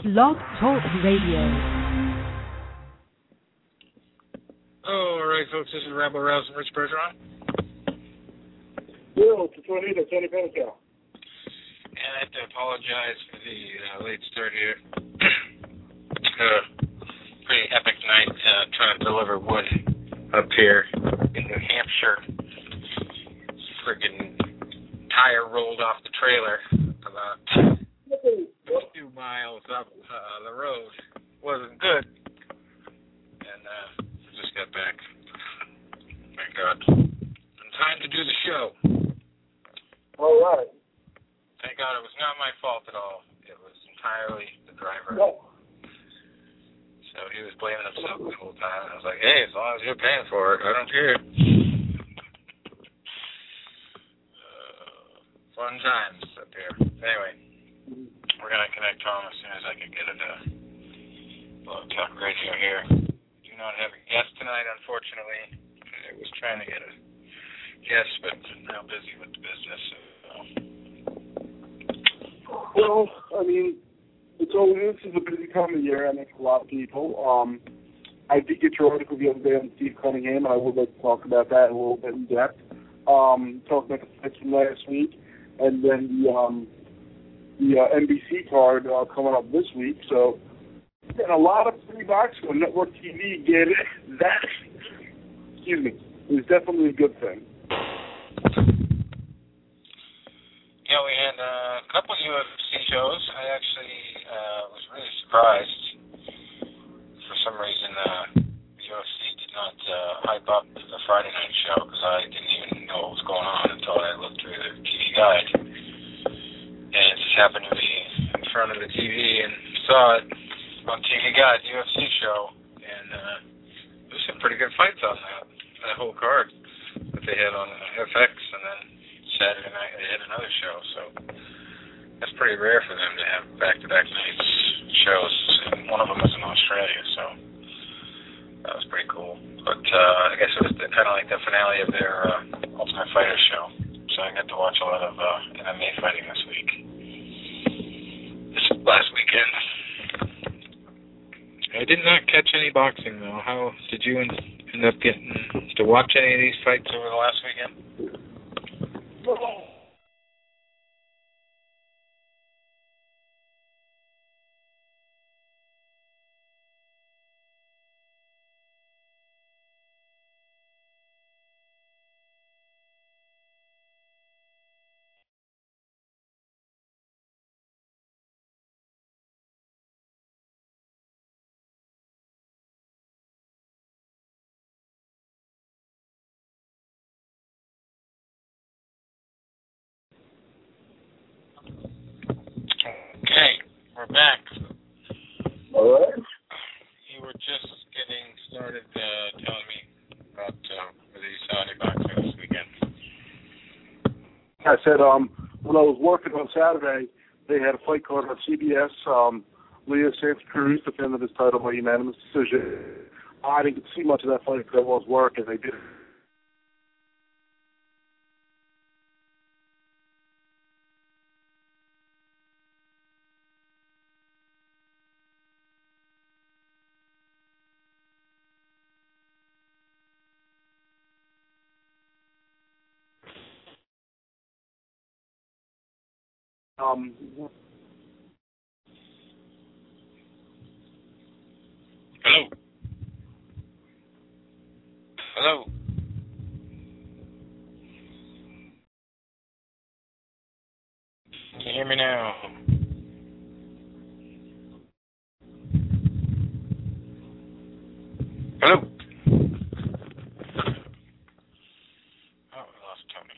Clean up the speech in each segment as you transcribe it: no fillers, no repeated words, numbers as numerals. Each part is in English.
Blog Talk Radio. Oh, all right, folks, this is Rambo Rouse and Rich Bergeron. Bill, it's a tornado, Tony Pentecost. And I have to apologize for the late start here. Pretty epic night trying to deliver wood up here in New Hampshire. Friggin' tire rolled off the trailer about 2 miles up the road. Wasn't good. And just got back. Thank God. In time to do the show. All right. Thank God it was not my fault at all. It was entirely the driver. No. So he was blaming himself the whole time. I was like, hey, as long as you're paying for it, I don't care. Fun times up here. Anyway, we're going to connect Tom as soon as I can get it. Blog Talk Radio here. Do not have a guest tonight, unfortunately. I was trying to get a guest, but I'm now busy with the business. Well, I mean, this is a busy time of year, I think, for a lot of people. I did get your article the other day on Steve Cunningham, and I would like to talk about that a little bit in depth. Talk about the fights from last week, and then the NBC card coming up this week. So, and a lot of free boxing on network TV. Get it? That, excuse me, is definitely a good thing. Yeah, we had a couple UFC shows. I actually was really surprised. For some reason, the UFC did not hype up the Friday night show because I didn't even know what was going on until I looked through the TV guide. And it just happened to be in front of the TV and saw it on TV Guide, the UFC show. And there's some pretty good fights on that whole card that they had on FX, and then Saturday night they had another show, so that's pretty rare for them to have back-to-back nights shows. And one of them was in Australia, so that was pretty cool. But I guess it was kind of like the finale of their Ultimate Fighter show, so I got to watch a lot of MMA fighting this last weekend. I did not catch any boxing, though. How did you end up getting to watch any of these fights over the last weekend? Okay, we're back. All right. You were just getting started telling me about whether you saw any boxing this weekend. I said when I was working on Saturday, they had a fight card on CBS. Leo Santa Cruz defended his title by unanimous decision. I didn't see much of that fight because I was working. They did. Hello. Hello. Can you hear me now? Hello. Oh, we lost Tony.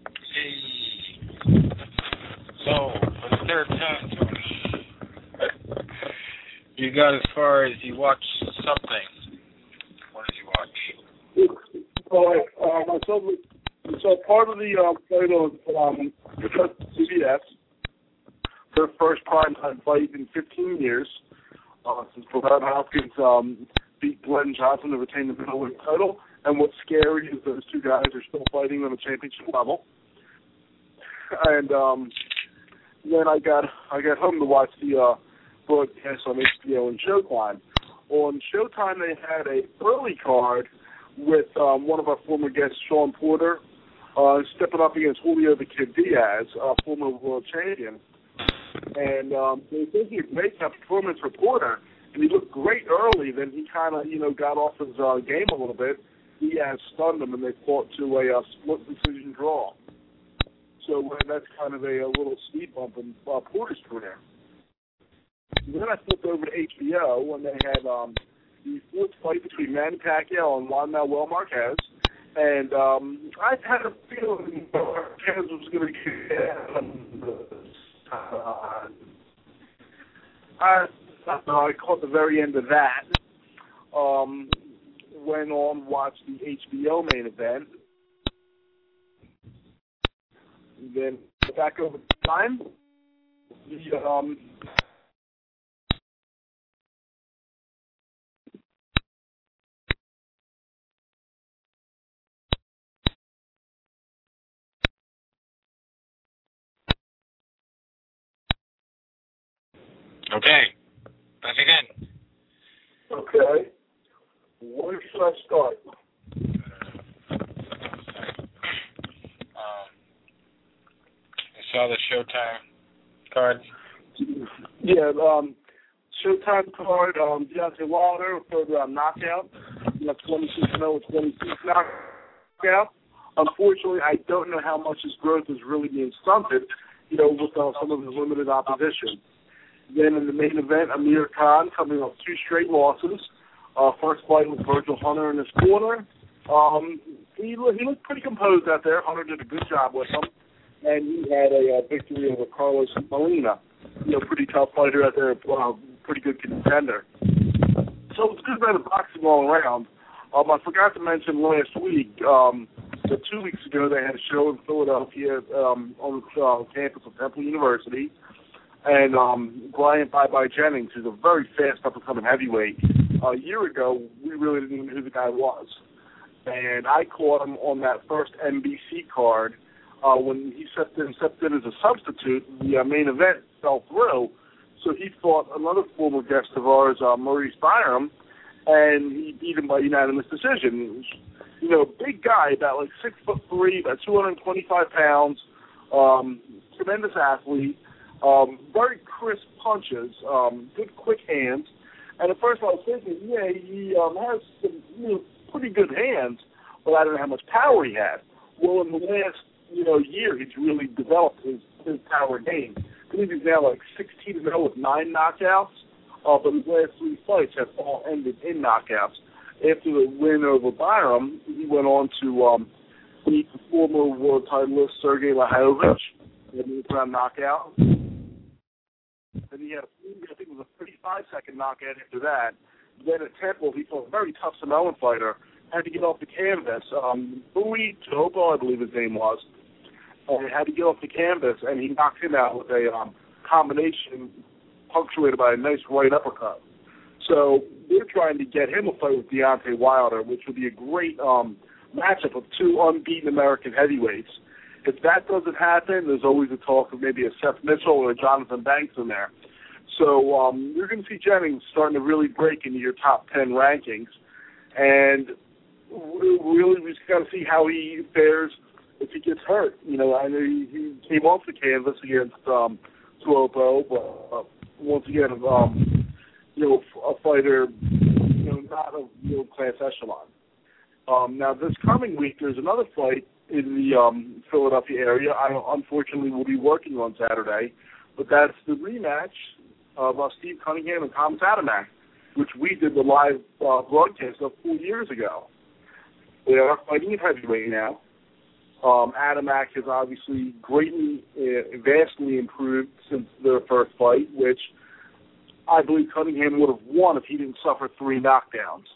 So, for the third time, Tony, You got as far as you watched something. What did you watch? So part of the fight on CBS, their first primetime fight in 15 years, since Brad Hopkins beat Glenn Johnson to retain the middleweight title. And what's scary is those two guys are still fighting on the championship level. And then I got home to watch the broadcast on HBO and Showtime. On Showtime, they had a early card with one of our former guests, Sean Porter, stepping up against Julio the Kid Diaz, former world champion. And they were thinking of making a performance for Porter, and he looked great early. Then he kind of, got off his game a little bit. Diaz stunned him, and they fought to a split decision draw. So that's kind of a little speed bump in Porter's career. Then I flipped over to HBO, and they had the fourth fight between Manny Pacquiao and Juan Manuel Marquez. And I had a feeling Marquez was going to get I caught the very end of that. Went on, watched the HBO main event. Then back over time. Okay. Back again. Okay. Where should I start? You saw the Showtime card? Yeah, Showtime card, Deontay Wilder, third round knockout. 26-0 with 26 knockout. Unfortunately, I don't know how much his growth is really being stunted, with some of his limited opposition. Then in the main event, Amir Khan coming off 2 straight losses. First fight with Virgil Hunter in his corner. He looked pretty composed out there. Hunter did a good job with him. And he had a victory over Carlos Molina. Pretty tough fighter out there, pretty good contender. So it's good round of boxing all around. I forgot to mention last week, 2 weeks ago, they had a show in Philadelphia on the campus of Temple University. And Bryant Bye-Bye Jennings, who's a very fast up-and-coming heavyweight. A year ago, we really didn't even know who the guy was. And I caught him on that first NBC card when he stepped in as a substitute. The main event fell through. So he fought another former guest of ours, Maurice Byram, and he beat him by unanimous decision. Big guy, about 6'3", about 225 pounds, tremendous athlete. Very crisp punches, good quick hands. And at first I was thinking, he has some pretty good hands, but I don't know how much power he had. Well, in the last year, he's really developed his power game. I believe he's now 16-0 with 9 knockouts, but his last 3 fights have all ended in knockouts. After the win over Byram, he went on to beat the former world titleist Sergey Lahovich in a 8th round knockout. Then he had, I think it was a 35-second knockout after that. Then at Temple, he fought a very tough Samoan fighter, had to get off the canvas. Bowie Tobo, I believe his name was, had to get off the canvas, and he knocked him out with a combination punctuated by a nice right uppercut. So they're trying to get him a fight with Deontay Wilder, which would be a great matchup of 2 unbeaten American heavyweights. If that doesn't happen, there's always a talk of maybe a Seth Mitchell or a Jonathan Banks in there. So you're going to see Jennings starting to really break into your top 10 rankings. And really, we just got to see how he fares if he gets hurt. I know he came off the canvas against Tuopo, but once again, a fighter, not of middle-class echelon. Now, this coming week, there's another fight in the Philadelphia area. I unfortunately will be working on Saturday, but that's the rematch of Steve Cunningham and Thomas Adamek, which we did the live broadcast of 4 years ago. They are fighting at heavyweight now. Adamek has obviously greatly, vastly improved since their first fight, which I believe Cunningham would have won if he didn't suffer 3 knockdowns.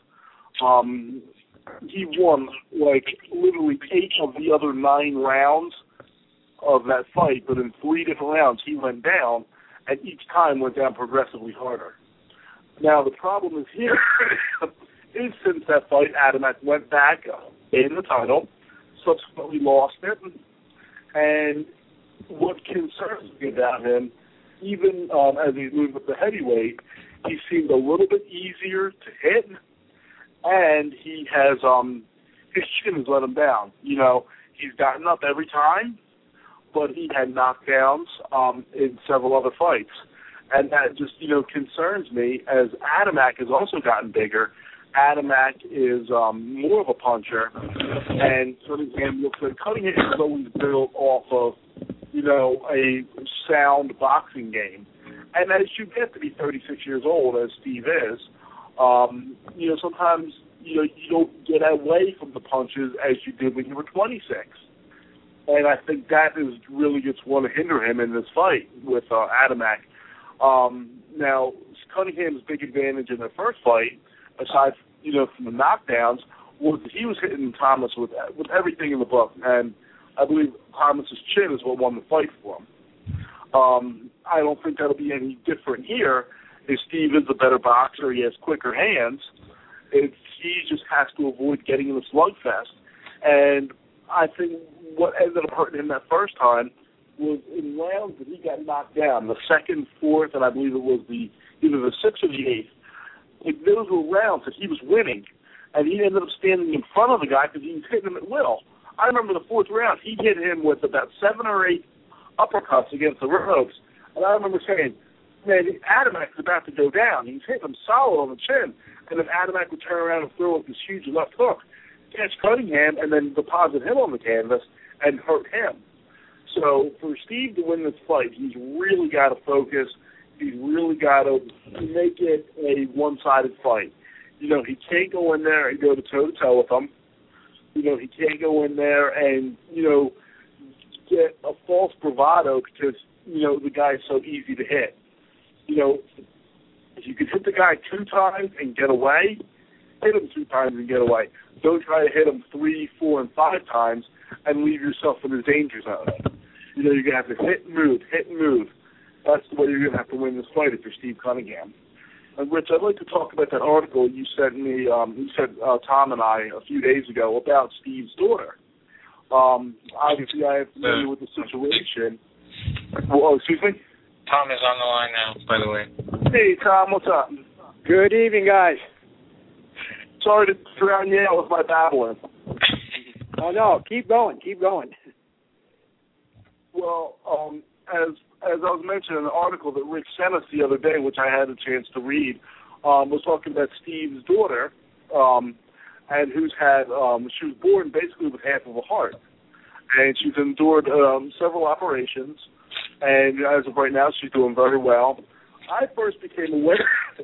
He won, like, literally 8 of the other 9 rounds of that fight, but in 3 different rounds he went down, and each time went down progressively harder. Now, the problem is here is since that fight, Adamek went back in the title, subsequently lost it, and what concerns me about him, even as he's moved up the heavyweight, he seemed a little bit easier to hit, and he has his chin has let him down. You know, he's gotten up every time, but he had knockdowns in several other fights. And that just, you know, concerns me as Adamek has also gotten bigger. Adamek is more of a puncher, and Cunningham looks like Cunningham is always built off of, you know, a sound boxing game. And as you get to be 36 years old, as Steve is, you know, sometimes, you know, you don't get away from the punches as you did when you were 26. And I think that is really just going to hinder him in this fight with Adamek. Now, Cunningham's big advantage in the first fight, aside, you know, from the knockdowns, was that he was hitting Thomas with everything in the book. And I believe Thomas's chin is what won the fight for him. I don't think that'll be any different here. If Steve is a better boxer, he has quicker hands. He just has to avoid getting in a slugfest. And I think what ended up hurting him that first time was in rounds that he got knocked down, the second, fourth, and I believe it was either the sixth or the eighth. Like, those were rounds that he was winning, and he ended up standing in front of the guy because he was hitting him at will. I remember the fourth round, he hit him with about 7 or 8 uppercuts against the ropes, and I remember saying, man, Adamek's about to go down. He's hitting him solid on the chin, and then Adamek would turn around and throw up this huge left hook, catch Cunningham, and then deposit him on the canvas and hurt him. So for Steve to win this fight, he's really got to focus. He's really got to make it a one-sided fight. You know, he can't go in there and go toe-to-toe with him. You know, he can't go in there and, you know, get a false bravado because, you know, the guy's so easy to hit. You know, if you can hit the guy 2 times and get away, hit him 2 times and get away. Don't try to hit him 3, 4, and 5 times and leave yourself in the danger zone. You know, you're going to have to hit and move. That's the way you're going to have to win this fight if you're Steve Cunningham. And, Rich, I'd like to talk about that article you sent me, Tom and I, a few days ago about Steve's daughter. Obviously, I am familiar with the situation. Oh, excuse me? Tom is on the line now, by the way. Hey, Tom, what's up? Good evening, guys. Sorry to drown you out with my babbling. Oh, no, keep going. Well, as I was mentioning, an article that Rick sent us the other day, which I had a chance to read, was talking about Steve's daughter, and who's had, she was born basically with half of a heart, and she's endured several operations, and as of right now, she's doing very well. I first became aware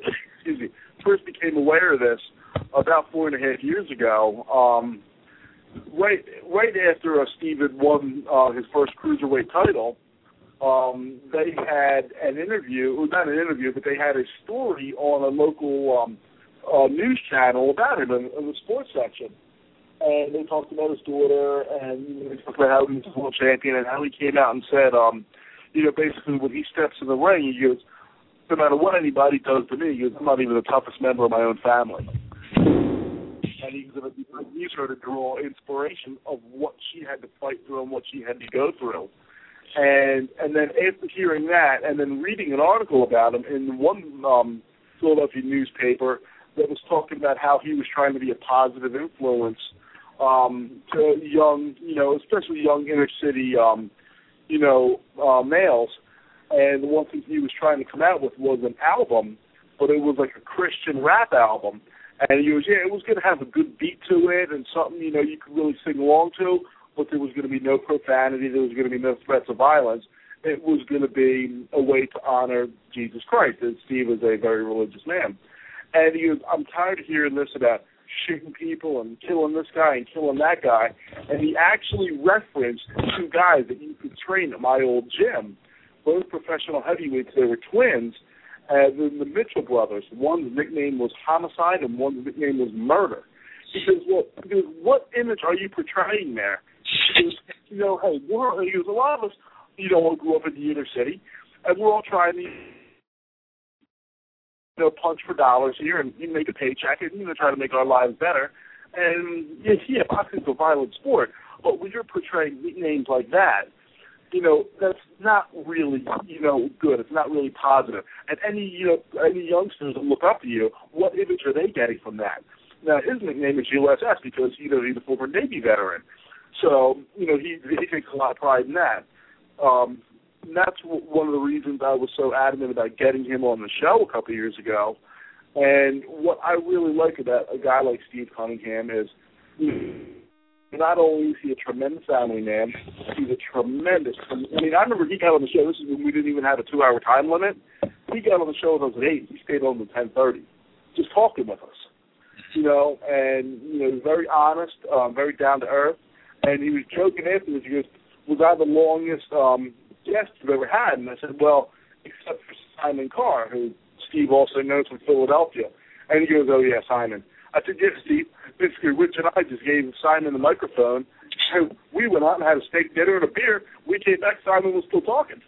of this about 4.5 years ago. Right after Steve had won his first cruiserweight title, they had an interview, well, not an interview, but they had a story on a local news channel about him in the sports section. And they talked about his daughter, and they talked about how he was a world champion and how he came out and said, you know, basically when he steps in the ring, he goes, no matter what anybody does to me, he goes, I'm not even the toughest member of my own family. And he's going to use her to draw inspiration of what she had to fight through and what she had to go through. And then after hearing that and then reading an article about him in one Philadelphia newspaper that was talking about how he was trying to be a positive influence to young, you know, especially young inner city, males. And the one thing he was trying to come out with was an album, but it was like a Christian rap album. And he was, it was going to have a good beat to it and something, you know, you could really sing along to, but there was going to be no profanity, there was going to be no threats of violence. It was going to be a way to honor Jesus Christ, and Steve is a very religious man. And he was, I'm tired of hearing this about shooting people and killing this guy and killing that guy. And he actually referenced 2 guys that you could train at my old gym, both professional heavyweights. They were twins, And then the Mitchell brothers, one's nickname was Homicide and one's nickname was Murder. Because what image are you portraying there? Because, hey, a lot of us, grew up in the inner city, and we're all trying to, punch for dollars here and make a paycheck and, try to make our lives better. And, boxing's a violent sport, but when you're portraying nicknames like that, that's not really, good. It's not really positive. And any youngsters that look up to you, what image are they getting from that? Now, his nickname is USS because, he's a former Navy veteran. So, he takes a lot of pride in that. And that's one of the reasons I was so adamant about getting him on the show a couple of years ago. And what I really like about a guy like Steve Cunningham is not only is he a tremendous family man, he's a tremendous. I remember he got on the show. This is when we didn't even have a 2-hour time limit. He got on the show when I was at 8. He stayed on until 10:30, just talking with us. And very honest, very down to earth. And he was joking afterwards. He goes, "Was I the longest guest you've ever had?" And I said, "Well, except for Simon Carr, who Steve also knows from Philadelphia." And he goes, "Oh yeah, Simon." I said, "Yeah, Steve. Basically, Rich and I just gave Simon the microphone. And we went out and had a steak dinner and a beer. We came back. Simon was still talking."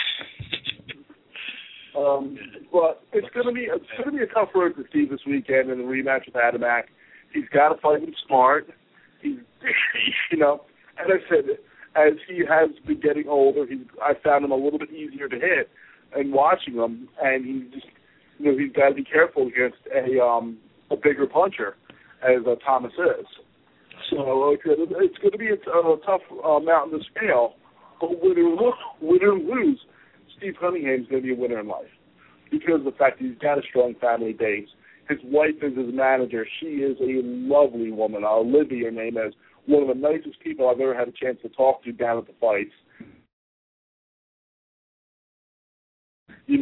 But it's going to be a tough road for Steve this weekend in the rematch with Adamek. He's got to fight him smart. He's, as I said, as he has been getting older, I found him a little bit easier to hit. And watching him, and he's just, he's got to be careful against a bigger puncher, as Thomas is. So it's going to be a tough mountain to scale. But win or lose, Steve Cunningham's going to be a winner in life because of the fact that he's got a strong family base. His wife is his manager. She is a lovely woman. Olivia, her name is, one of the nicest people I've ever had a chance to talk to down at the fights. You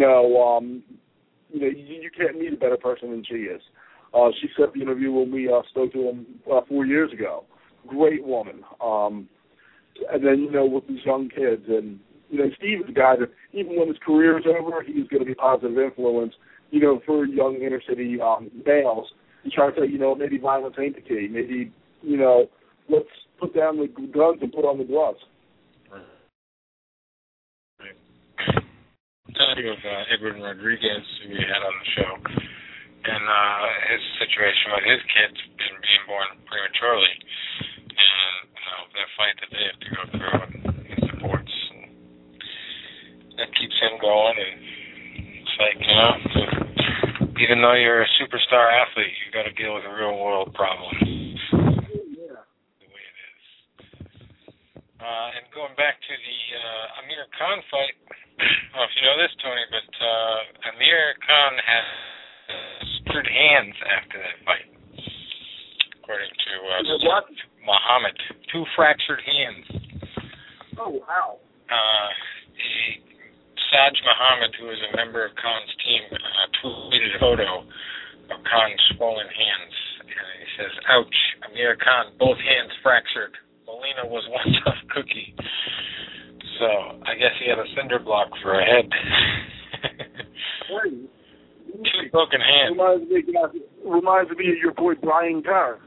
can't meet a better person than she is. She set the interview when we spoke to him 4 years ago. Great woman. And then, with these young kids. And, Steve is a guy that, even when his career is over, he's going to be a positive influence, for young inner city males. He's trying to say, maybe violence ain't the key. Maybe, let's put down the guns and put on the gloves. Talking of Edwin Rodriguez, who we had on the show, and his situation with his kids being born prematurely, and that fight that they have to go through and his supports, and that keeps him going. And it's like, even though you're a superstar athlete, you got to deal with a real world problem. Yeah. The way it is. And going back to the Amir Khan fight. I don't know if you know this, Tony, but Amir Khan has screwed hands after that fight, according to Muhammad. 2 fractured hands. Oh, wow. Saj Muhammad, who is a member of Khan's team, tweeted a photo of Khan's swollen hands. And he says, "Ouch, Amir Khan, both hands fractured. Molina was one tough cookie." So I guess he had a cinder block for a head. 2 broken hands. Reminds me of your boy Brian Carr.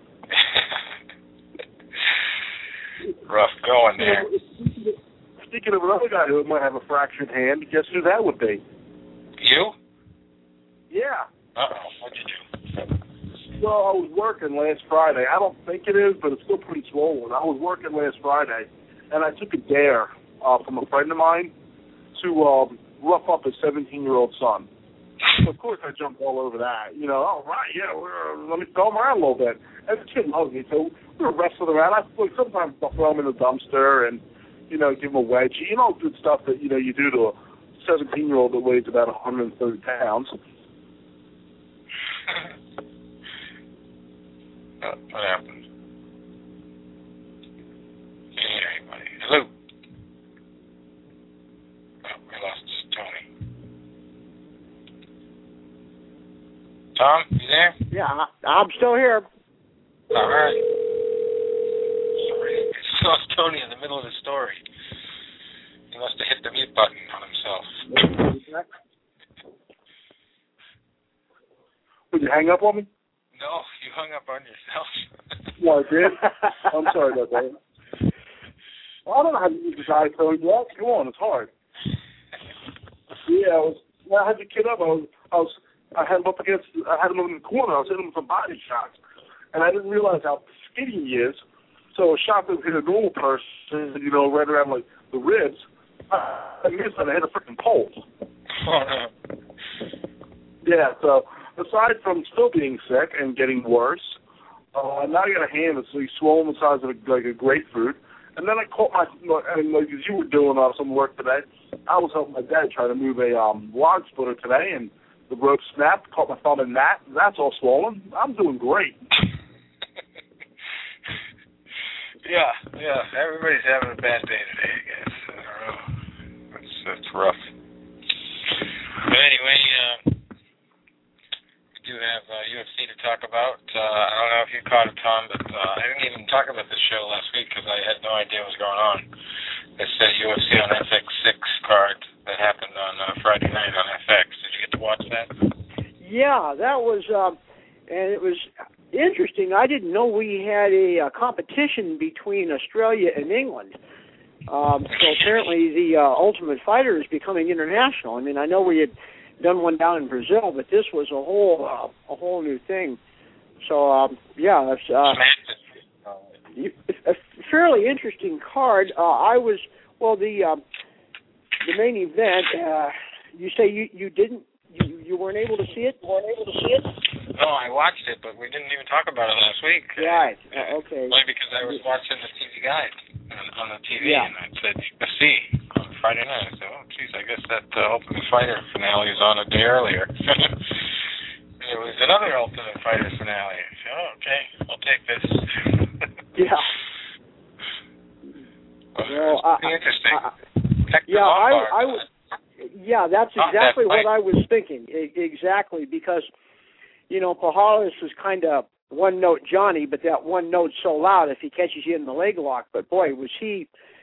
Rough going there. Speaking of another guy who might have a fractured hand, guess who that would be? You? Yeah. Uh-oh. What'd you do? Well, I was working last Friday. I don't think it is, but it's still pretty swollen. I was working last Friday, and I took a dare from a friend of mine to rough up his 17-year-old son. So of course, I jumped all over that. All right, yeah, let me throw him around a little bit. And the kid loves me, so we were wrestling around. Sometimes I'll throw him in the dumpster and, give him a wedgie, good stuff that, you do to a 17-year-old that weighs about 130 pounds. What happened? Can't hear anybody. Hello? Oh, we lost Tony. Tom, you there? Yeah, I'm still here. All right. Sorry, I lost Tony in the middle of the story. He must have hit the mute button on himself. Would you hang up on me? No, you hung up on yourself. Well, I did? I'm sorry about that. Well, I don't know how to use this iPhone yet. Come on, it's hard. Yeah, when I had the kid up, I had him up in the corner. I was hitting him with some body shots, and I didn't realize how skinny he is. So a shot that would hit a normal person, right around like the ribs, I missed and I hit a freaking pole. Oh, no. Yeah, so aside from still being sick and getting worse, now I got a hand that's like swollen the size of a grapefruit. And then I caught and like as you were doing some work today, I was helping my dad try to move a log splitter today, and the rope snapped, caught my thumb in that. That's all swollen. I'm doing great. Yeah. Everybody's having a bad day today, I guess. I don't know. It's rough. But anyway, we do have UFC to talk about. I don't know if you caught it, Tom, but I didn't even talk about the show last week because I had no idea what was going on. It's a UFC on FX6 card that happened on Friday night on FX. Did you get to watch that? Yeah, that was, and it was interesting. I didn't know we had a competition between Australia and England. So apparently the Ultimate Fighter is becoming international. I mean, I know we had done one down in Brazil, but this was a whole new thing. So yeah, it's a fairly interesting card. The main event. You say you weren't able to see it? No, I watched it, but we didn't even talk about it last week. Right. Okay. Only because I was watching the TV guide on the TV, yeah. And it said UFC on Friday night. I said, oh, geez, I guess that Ultimate Fighter finale is on a day earlier. It was another Ultimate Fighter finale. So, okay, I'll take this. Yeah. Well, interesting. That's exactly what I was thinking. Exactly, because, Pujolas is kind of one-note Johnny, but that one note's so loud if he catches you in the leg lock. But, boy, was he,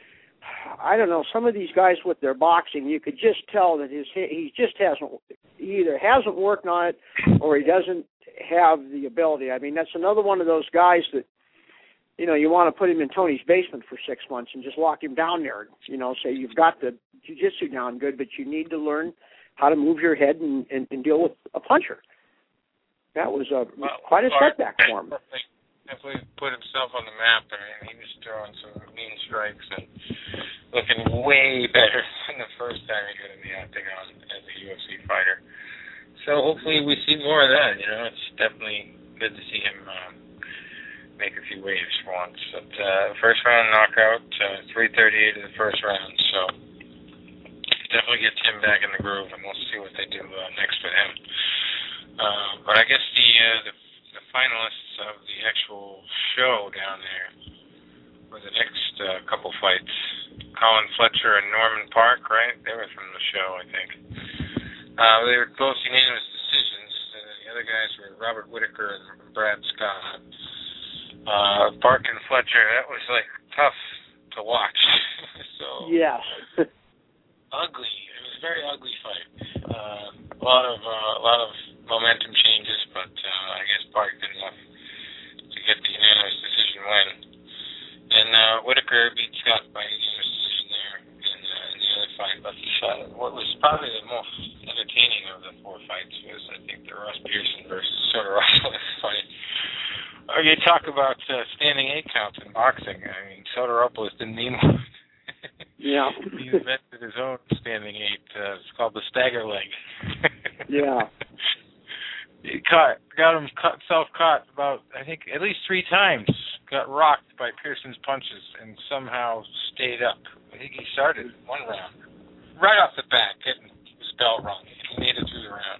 I don't know, some of these guys with their boxing, you could just tell that he either hasn't worked on it or he doesn't have the ability. I mean, that's another one of those guys that, you want to put him in Tony's basement for 6 months and just lock him down there, say you've got the jiu-jitsu down good, but you need to learn how to move your head and deal with a puncher. That was quite a setback for him. Definitely put himself on the map. I mean, he was throwing some mean strikes and looking way better than the first time he got in the octagon as a UFC fighter. So hopefully we see more of that. It's definitely good to see him make a few waves for once. But first round knockout, 3:38 in the first round. So definitely gets him back in the groove, and we'll see what they do next with him. But I guess the finalists of the actual show down there were the next couple fights. Colin Fletcher and Norman Park, right? They were from the show, I think. They were close unanimous decisions. The other guys were Robert Whitaker and Brad Scott. Park and Fletcher, that was tough to watch. So yes. Ugly. It was a very ugly fight. A lot of momentum changes, but I guess Park did enough to get the unanimous decision win. And Whitaker beat Scott by unanimous decision there in the other fight. But what was probably the most entertaining of the four fights was, I think, the Ross Pearson versus Soteropoulos fight. You talk about standing 8 counts in boxing. I mean, Soteropoulos didn't need one. Yeah. He invented his own standing 8. It's called the stagger leg. Yeah. He got him self-caught about, I think, at least 3 times. Got rocked by Pearson's punches and somehow stayed up. I think he started one round. Right off the bat, getting his bell rung. He made it through the round.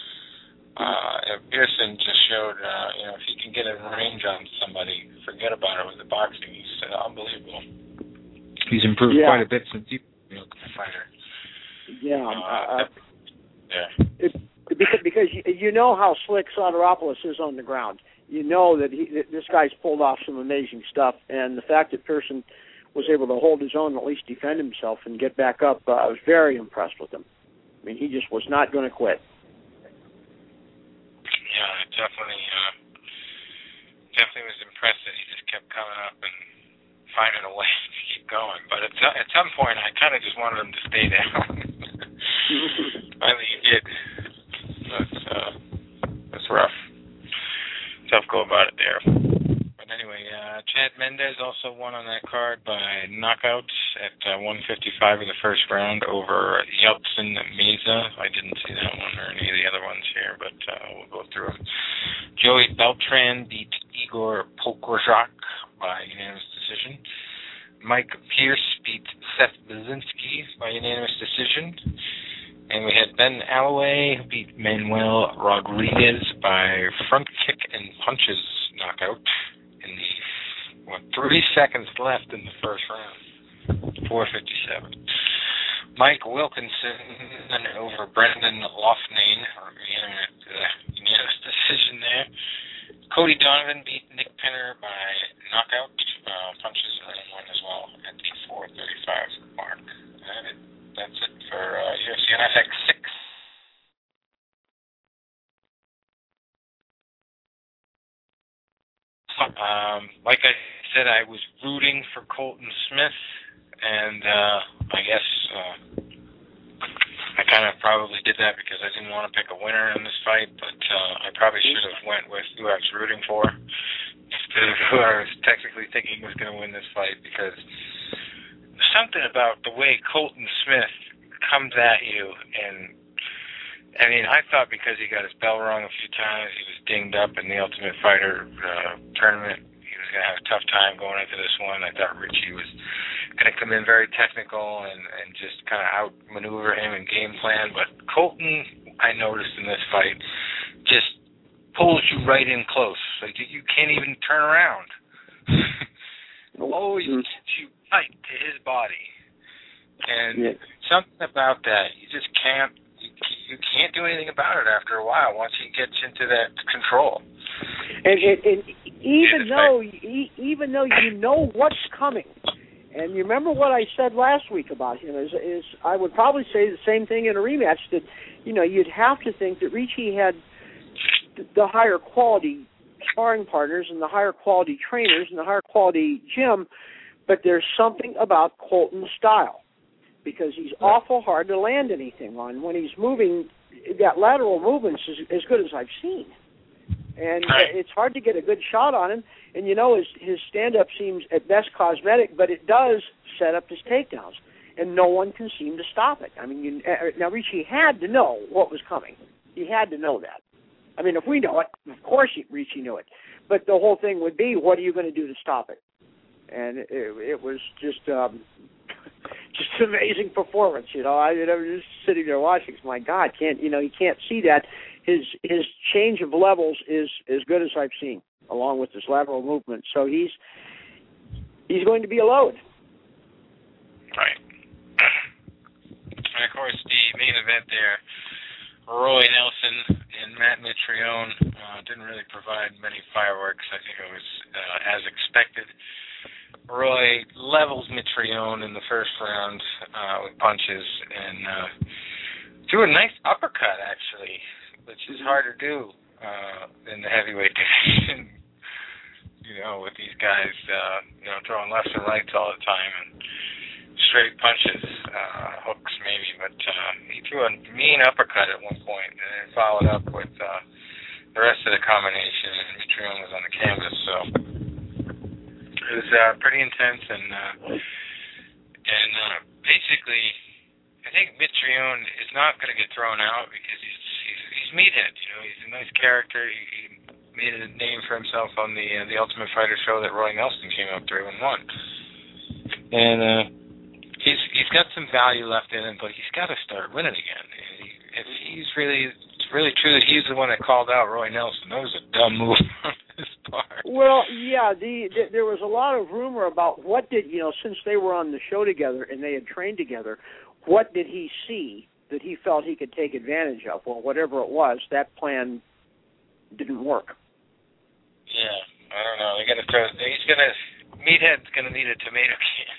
Pearson just showed, if he can get a range on somebody, forget about it with the boxing. He's unbelievable. He's improved quite a bit since he was a fighter. Yeah. Yeah. Because you know how slick Soteropoulos is on the ground. You know that this guy's pulled off some amazing stuff, and the fact that Pearson was able to hold his own, at least defend himself and get back up, I was very impressed with him. I mean, he just was not going to quit. Yeah, I definitely was impressed that he just kept coming up and finding a way to keep going. But at some point, I kind of just wanted him to stay down. Finally, he did. That's rough. Tough go about it there. But anyway, Chad Mendes also won on that card by knockout at 155 in the first round over Yeltsin Meza. I didn't see that one or any of the other ones here, but we'll go through them. Joey Beltran beat Igor Pokorczak by unanimous decision. Mike Pierce beat Seth Baczynski by unanimous decision. And we had Ben Alloway beat Manuel Rodriguez by front kick and punches knockout in the 3 seconds left in the first round. 4:57. Mike Wilkinson over Brendan Loughnane, unanimous decision there. Cody Donovan beat Nick Pinner by knockout, punches and one as well at the 4:35 mark. That's it for UFC NFX 6. Like I said, I was rooting for Colton Smith, and I guess I kind of probably did that because I didn't want to pick a winner in this fight, but I probably should have went with who I was rooting for instead of who I was technically thinking was going to win this fight, because something about the way Colton Smith comes at you, and I mean, I thought because he got his bell rung a few times, he was dinged up in the Ultimate Fighter tournament, he was going to have a tough time going into this one. I thought Richie was going to come in very technical and just kind of outmaneuver him and game plan, but Colton, I noticed in this fight, just pulls you right in close. Like, you can't even turn around. Always gets you tight to his body. And something about that, you just can't do anything about it after a while once he gets into that control. And even though you know what's coming, and you remember what I said last week about him, is I would probably say the same thing in a rematch, that you'd have to think that Ricci had the higher quality sparring partners and the higher quality trainers and the higher quality gym, but there's something about Colton's style, because he's awful hard to land anything on. When he's moving, that lateral movement's as good as I've seen. And it's hard to get a good shot on him. And, his stand-up seems at best cosmetic, but it does set up his takedowns. And no one can seem to stop it. I mean, now Ricci had to know what was coming. He had to know that. I mean, if we know it, of course Ricci knew it. But the whole thing would be, what are you going to do to stop it? And it was just an amazing performance. I was just sitting there watching. My God, you can't see that. His change of levels is as good as I've seen, along with his lateral movement. So he's going to be a load. Right. And of course, the main event there, Roy Nelson and Matt Mitrione, didn't really provide many fireworks. I think it was as expected. Roy levels Mitrione in the first round with punches and threw a nice uppercut, actually, which is hard to do in the heavyweight division, with these guys, throwing lefts and rights all the time and straight punches, hooks maybe, but he threw a mean uppercut at one point and then followed up with the rest of the combination, and Mitrione was on the canvas, so it was pretty intense, and basically, I think Mitrione is not going to get thrown out because he's meathead. He's a nice character. He made a name for himself on the Ultimate Fighter show that Roy Nelson came up through and won. And he's got some value left in him, but he's got to start winning again. If it's really true that he's the one that called out Roy Nelson, that was a dumb move on his part. Well, yeah, there was a lot of rumor about what did, since they were on the show together and they had trained together, what did he see that he felt he could take advantage of? Well, whatever it was, that plan didn't work. Yeah, I don't know. Meathead's gonna need a tomato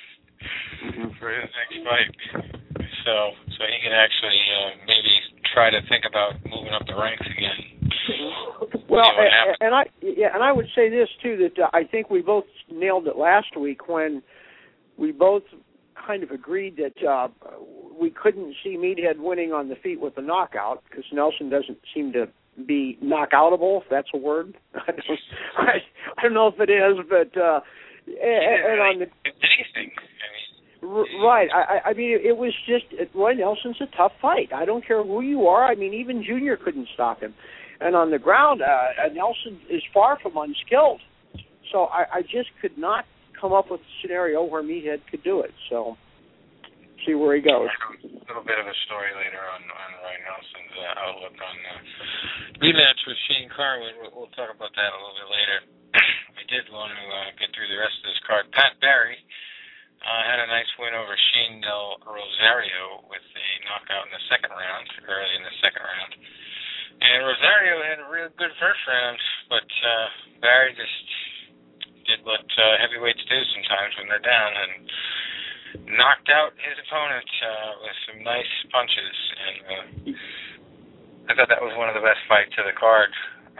can for his next fight, so he can actually maybe try to think about moving up the ranks again. Well, and I would say this too, that I think we both nailed it last week when we both kind of agreed that we couldn't see Meathead winning on the feet with a knockout because Nelson doesn't seem to be knockoutable, if that's a word. I don't know if it is, but and on the anything. Right. I mean, it was just, Roy Nelson's a tough fight. I don't care who you are. I mean, even Junior couldn't stop him. And on the ground, Nelson is far from unskilled. So I just could not come up with a scenario where Meathead could do it. So see where he goes. A little bit of a story later on Roy Nelson's outlook on rematch with Shane Carwin. We'll talk about that a little bit later. I did want to get through the rest of this card. Pat Barry had a nice win over Shane Del Rosario with a knockout in the second round, early in the second round. And Rosario had a real good first round, but Barry just did what heavyweights do sometimes when they're down and knocked out his opponent with some nice punches. And I thought that was one of the best fights of the card.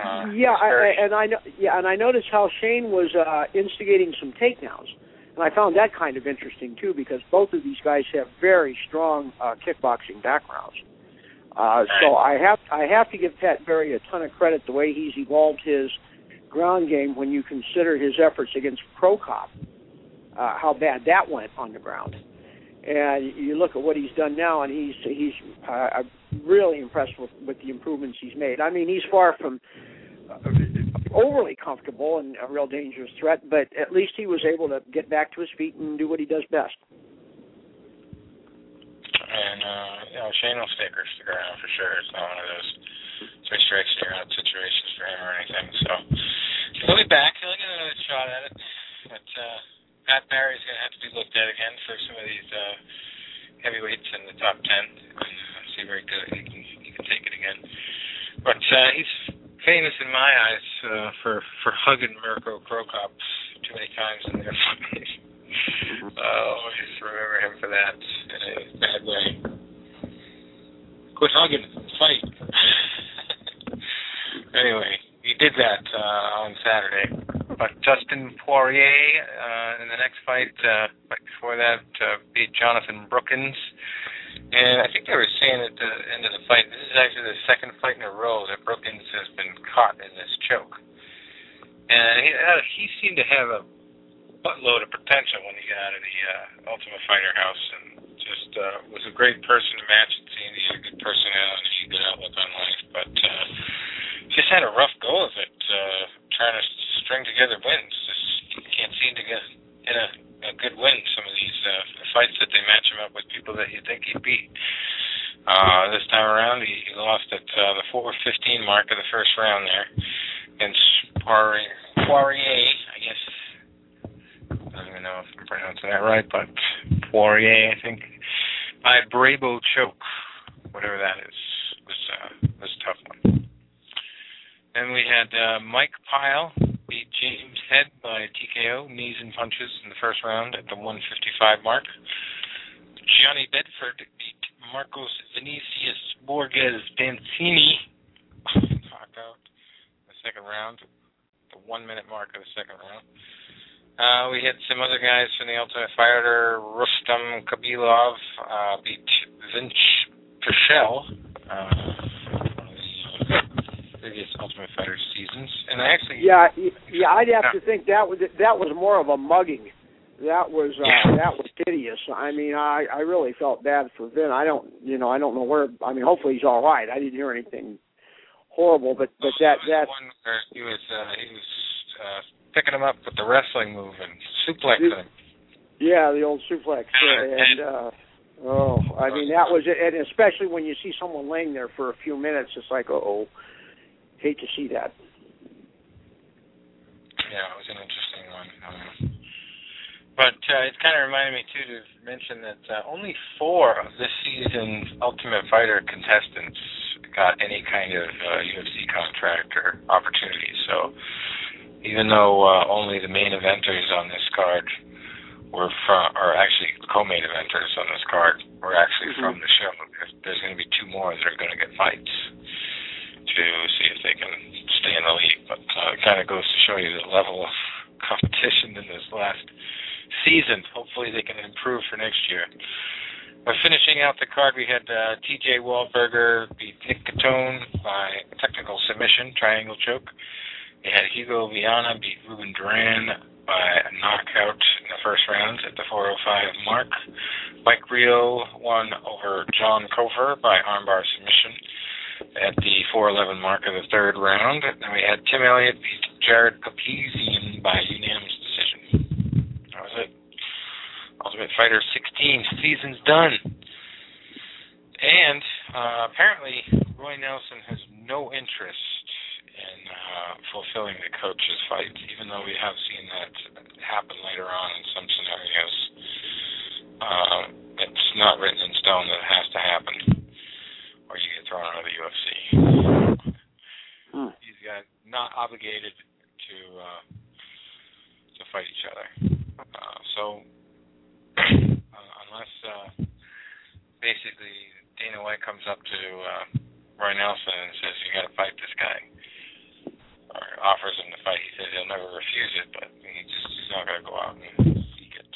I noticed how Shane was instigating some takedowns. And I found that kind of interesting, too, because both of these guys have very strong kickboxing backgrounds. So I have to give Pat Barry a ton of credit the way he's evolved his ground game when you consider his efforts against Pro Cop, how bad that went on the ground. And you look at what he's done now, and he's really impressed with the improvements he's made. I mean, he's far from overly comfortable and a real dangerous threat, but at least he was able to get back to his feet and do what he does best. And, Shane will stick around for sure. It's not one of those 3 strikes and you're out situations for him or anything. So he'll be back. He'll get another shot at it. But Pat Barry's going to have to be looked at again for some of these heavyweights in the top 10 and see where he can take it again. But he's famous in my eyes for hugging Mirko Cro Cop too many times in their fights. Always remember him for that in a bad way. Quit hugging, fight. Anyway, he did that on Saturday. But Dustin Poirier in the next fight, before that, beat Jonathan Brookins. And I think they were saying at the end of the fight, this is actually the second fight in a row that Brookins has been caught in this choke. And he seemed to have a buttload of potential when he got out of the Ultimate Fighter house, and just was a great person to match. It seemed he had a good personality, a good outlook on life, but just had a rough go of it, trying to string together wins. Just can't seem to get in a good win. Some of these fights that they match him up with people that you think he'd beat. This time around, he lost at the 4:15 mark of the first round there against Poirier, I guess. I don't even know if I'm pronouncing that right, but Poirier, I think, by Brabo choke, whatever that is, was a tough one. Then we had Mike Pyle beat James Head by TKO, knees and punches in the first round at the 155 mark. Johnny Bedford beat Marcos Vinicius Borges Dancini, knockout in the second round, the 1 minute mark of the second round. We had some other guys from the Ultimate Fighter. Rustam Khabilov beat Vince Pichel, previous Ultimate Fighter seasons, and I actually I'd have to think that was more of a mugging. That was hideous. I mean, I really felt bad for Vin. I don't know where. I mean, hopefully he's all right. I didn't hear anything horrible, but that one where he was picking him up with the wrestling move and suplexing him. Yeah, the old suplex. I mean, that was it. And especially when you see someone laying there for a few minutes, it's like, hate to see that. Yeah, it was an interesting one. But it kind of reminded me, too, to mention that only 4 of this season's Ultimate Fighter contestants got any kind of UFC contract or opportunity. So even though only the main eventers on this card were or actually co-main eventers on this card were actually from the show, there's going to be 2 more that are going to get fights to see if they can stay in the league it kind of goes to show you the level of competition in this last season. Hopefully they can improve for next year. But finishing out the card, we had T.J. Waldberger beat Nick Catone by technical submission, triangle choke. We had Hugo Viana beat Ruben Duran by a knockout in the first round at the 4:05 mark. Mike Rio won over John Kofer by armbar submission at the 4:11 mark of the third round. Then we had Tim Elliott beat Jared Papazian by unanimous decision. That was it. Ultimate Fighter 16 season's done. And apparently Roy Nelson has no interest in fulfilling the coach's fight, even though we have seen that happen later on in some scenarios. It's not written in stone that it has to happen, or you get thrown out of the UFC. These guys not obligated to fight each other. So unless basically Dana White comes up to Roy Nelson and says, you got to fight this guy, or offers him to fight, he says he'll never refuse it, but he's not going to go out and seek it.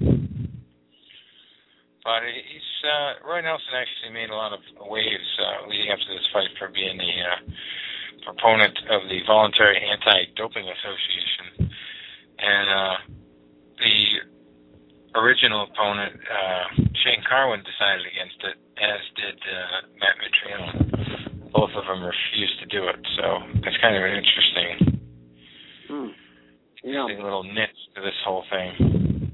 But Roy Nelson actually made a lot of waves leading up to this fight for being the proponent of the Voluntary Anti-Doping Association. And the original opponent, Shane Carwin, decided against it, as did Matt Mitrione. Both of them refused to do it, so it's kind of an interesting little niche to this whole thing.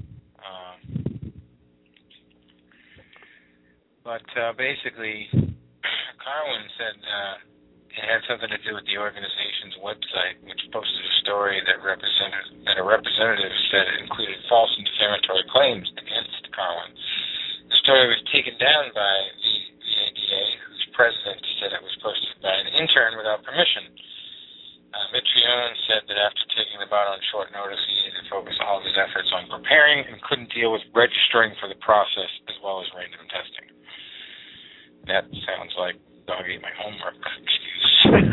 But basically, Carwin said it had something to do with the organization's website, which posted a story that a representative said it included false and defamatory claims against Carwin. The story was taken down by the VADA, whose president said it was posted by an intern without permission. Mitrione said that after taking the bout on short notice, he needed to focus all of his efforts on preparing and couldn't deal with registering for the process as well as random testing. That sounds like dog ate my homework excuse.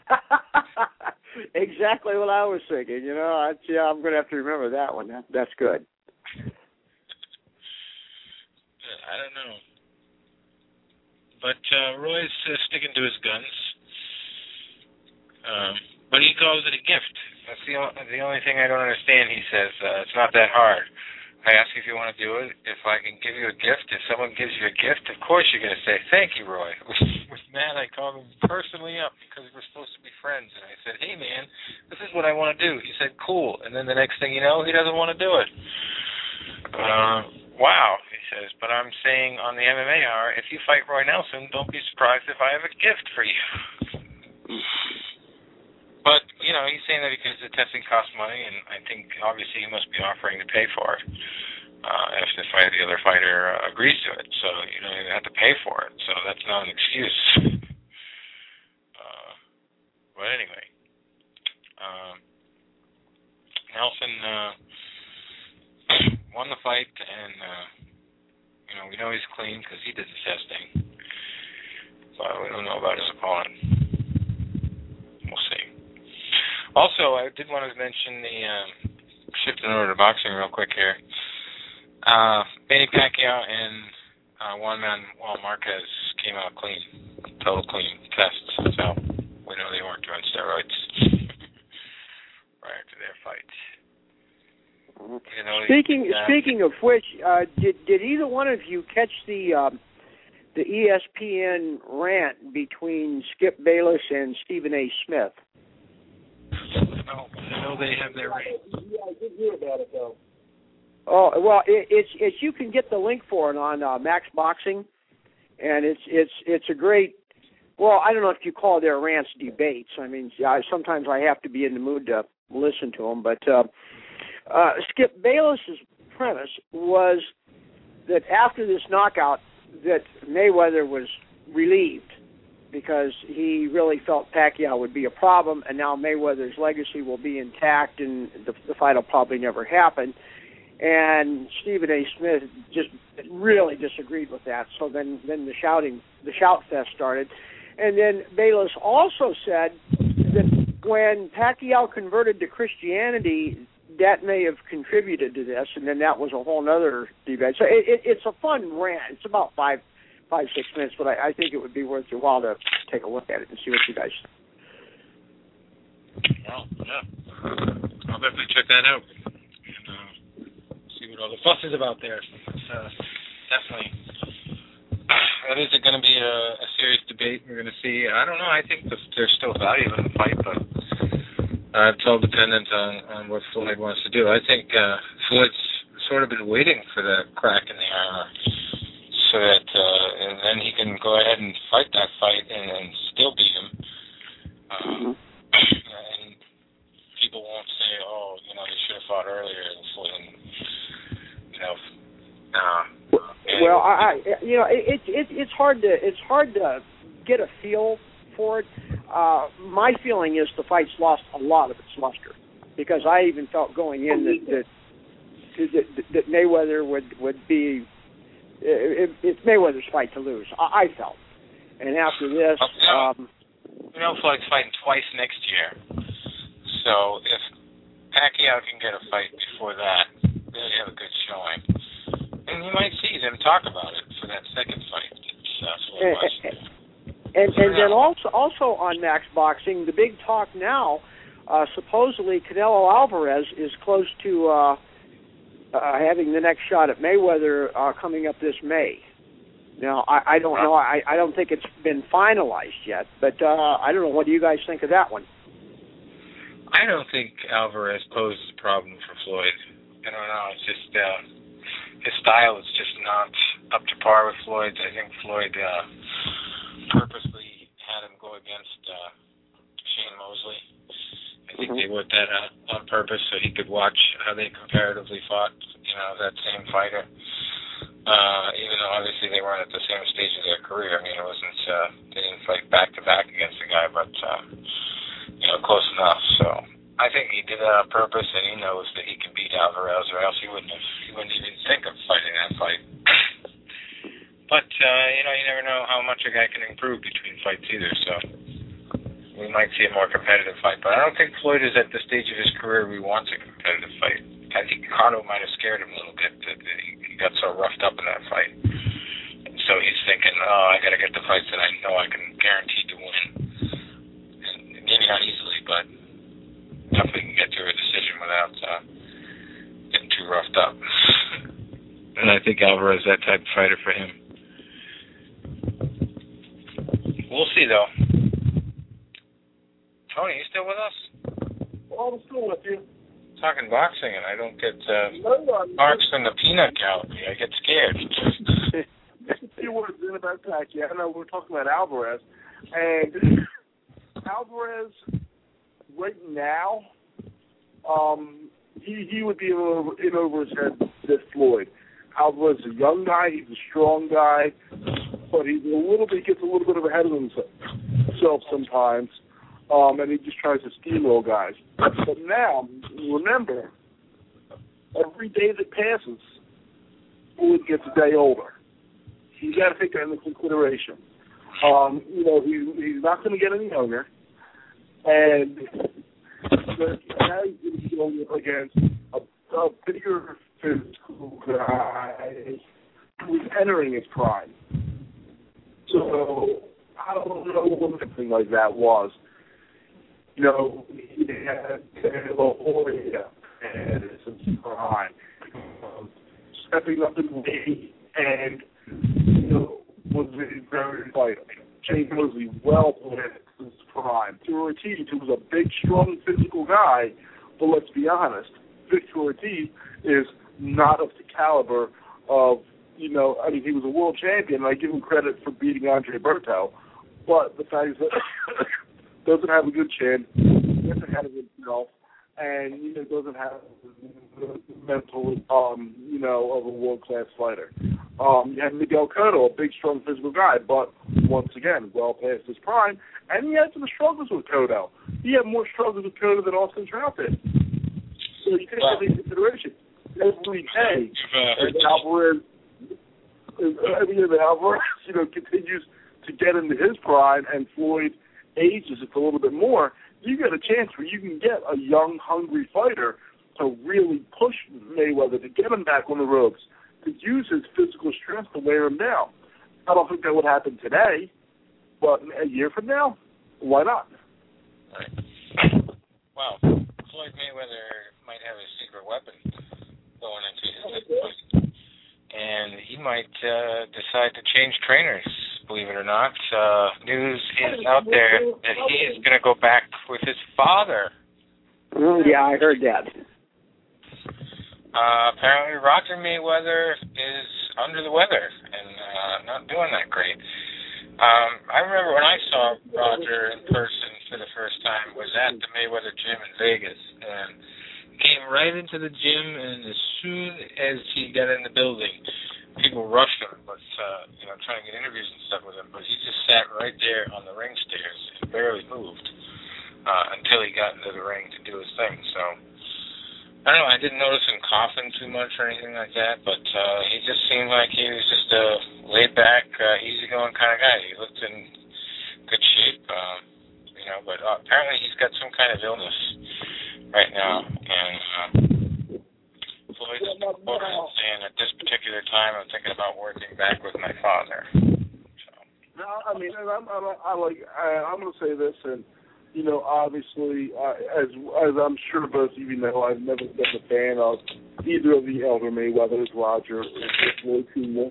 Exactly what I was thinking. I'm going to have to remember that one. That's good. I don't know. But Roy's sticking to his guns. But he calls it a gift. That's the only thing I don't understand. He says it's not that hard. I ask if you want to do it. If I can give you a gift, if someone gives you a gift, of course you're going to say, thank you, Roy. With Matt, I called him personally up because we're supposed to be friends. And I said, hey, man, this is what I want to do. He said, cool. And then the next thing you know, he doesn't want to do it. Wow, he says, but I'm saying on the MMA Hour, if you fight Roy Nelson, don't be surprised if I have a gift for you. But, he's saying that because the testing costs money, and I think obviously he must be offering to pay for it if the other fighter agrees to it. So, you have to pay for it. So that's not an excuse. But anyway, Nelson won the fight, and, we know he's clean because he did the testing. But we don't know about his opponent. We'll see. Also, I did want to mention shifting over to boxing real quick here. Manny Pacquiao and Juan Manuel Marquez came out clean. Total clean tests. So we know they weren't doing steroids prior to their fight. Speaking of which, did either one of you catch the ESPN rant between Skip Bayless and Stephen A. Smith? No, I know they have their rant. Yeah, I did hear about it though. Oh well, it's you can get the link for it on Max Boxing, and it's a great. Well, I don't know if you call their rants debates. I mean, sometimes I have to be in the mood to listen to them, but Skip Bayless's premise was that after this knockout, that Mayweather was relieved because he really felt Pacquiao would be a problem, and now Mayweather's legacy will be intact, and the fight will probably never happen. And Stephen A. Smith just really disagreed with that. So then the shout fest started, and then Bayless also said that when Pacquiao converted to Christianity, that may have contributed to this, and then that was a whole other debate. So it's a fun rant. It's about 5-6 minutes, but I think it would be worth your while to take a look at it and see what you guys think. Well, yeah. I'll definitely check that out and see what all the fuss is about there. It's definitely, that is going to be a serious debate. We're going to see. I don't know. I think there's still value in the fight, but it's all dependent on what Floyd wants to do. I think Floyd's sort of been waiting for that crack in the armor so that and then he can go ahead and fight that fight and still beat him. And people won't say, oh, you know, he should have fought earlier. And, you know, well, you know, it's hard to get a feel for it. My feeling is the fight's lost a lot of its luster, because I even felt going in that Mayweather would be it's Mayweather's fight to lose. I felt, and after this, Floyd's fighting twice next year, so if Pacquiao can get a fight before that, really have a good showing, and you might see them talk about it for that second fight. And then also on Max Boxing, the big talk now, supposedly Canelo Alvarez is close to having the next shot at Mayweather coming up this May. Now, I don't know. I don't think it's been finalized yet, but I don't know. What do you guys think of that one? I don't think Alvarez poses a problem for Floyd. I don't know. It's just his style is just not up to par with Floyd's. I think Floyd purposely had him go against Shane Mosley. I think they worked that out on purpose so he could watch how they comparatively fought, you know, that same fighter. Even though obviously they weren't at the same stage of their career. I mean, it wasn't they didn't fight back to back against the guy, but you know, close enough. So I think he did that on purpose, and he knows that he can beat Alvarez, or else he wouldn't even think of fighting that fight. But you know, you never know how much a guy can improve between fights either. So we might see a more competitive fight. But I don't think Floyd is at the stage of his career where he wants a competitive fight. I think Cotto might have scared him a little bit that he got so roughed up in that fight. And so he's thinking, oh, I got to get the fights that I know I can guarantee to win. And maybe not easily, but definitely can get to a decision without getting too roughed up. And I think Alvarez is that type of fighter for him. We'll see, though. Tony, you still with us? Oh, I'm still with you. Talking boxing, and I don't get marks from the peanut gallery. I get scared. Just a few words in about Pacquiao. I know we're talking about Alvarez, and Alvarez right now, he would be in over his head with Floyd. Alvarez is a young guy. He's a strong guy, but he gets a little bit ahead of himself sometimes. And he just tries to steamroll guys. But now, remember, every day that passes, Floyd gets a day older. You got to take that into consideration. You know, he's not going to get any younger, and now he's going to be going up against a bigger physical guy who's entering his prime. So I don't know what something like that was. You know, he had Hoya and some prime, stepping up in weight, and you know, was very fighter. Shane Mosley well past his prime. Victor Ortiz, who was a big, strong, physical guy, but let's be honest, Victor Ortiz is not of the caliber of, you know, I mean, he was a world champion, and I give him credit for beating Andre Berto, but the fact is that doesn't have a good chin, doesn't have a good self, and you know, doesn't have the mental, you know, of a world-class fighter. You had Miguel Cotto, a big, strong, physical guy, but once again, well past his prime, and he had some struggles with Cotto. He had more struggles with Cotto than Austin Trout did. So you take that into consideration. Every day, Alvarez, you know, continues to get into his prime, and Floyd ages it's a little bit more, you get a chance where you can get a young, hungry fighter to really push Mayweather, to get him back on the ropes, to use his physical strength to wear him down. I don't think that would happen today, but a year from now, why not? Right. Well, Floyd Mayweather might have a secret weapon going into his fight, and he might decide to change trainers, believe it or not. News is out there that he is going to go back with his father. Yeah, I heard that. Apparently Roger Mayweather is under the weather and not doing that great. I remember when I saw Roger in person for the first time was at the Mayweather gym in Vegas, and came right into the gym, and as soon as he got in the building, people rushed him, but trying to get interviews and stuff with him, but he just sat right there on the ring stairs and barely moved until he got into the ring to do his thing. So I don't know, I didn't notice him coughing too much or anything like that, but he just seemed like he was just a laid-back, easygoing kind of guy. He looked in good shape, but apparently he's got some kind of illness right now, and Floyd's saying at this particular time I'm thinking about working back with my father. So. No, I mean, and I'm going to say this, and obviously, as I'm sure both of you know, I've never been a fan of either of the elder Mayweathers, Roger or Floyd Sr.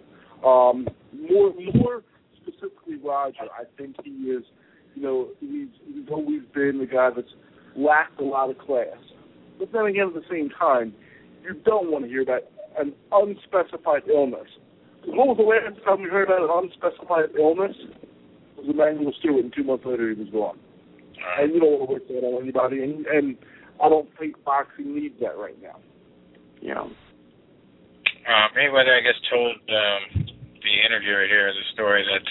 More specifically, Roger. I think he is, he's always been the guy that's lacked a lot of class. But then again, at the same time, you don't want to hear about an unspecified illness. What was the last time we heard about an unspecified illness? It was Emmanuel Stewart, and 2 months later he was gone. And you don't want to wish that on anybody, and I don't think boxing needs that right now. Yeah. Mayweather, I guess, told the interviewer here the story that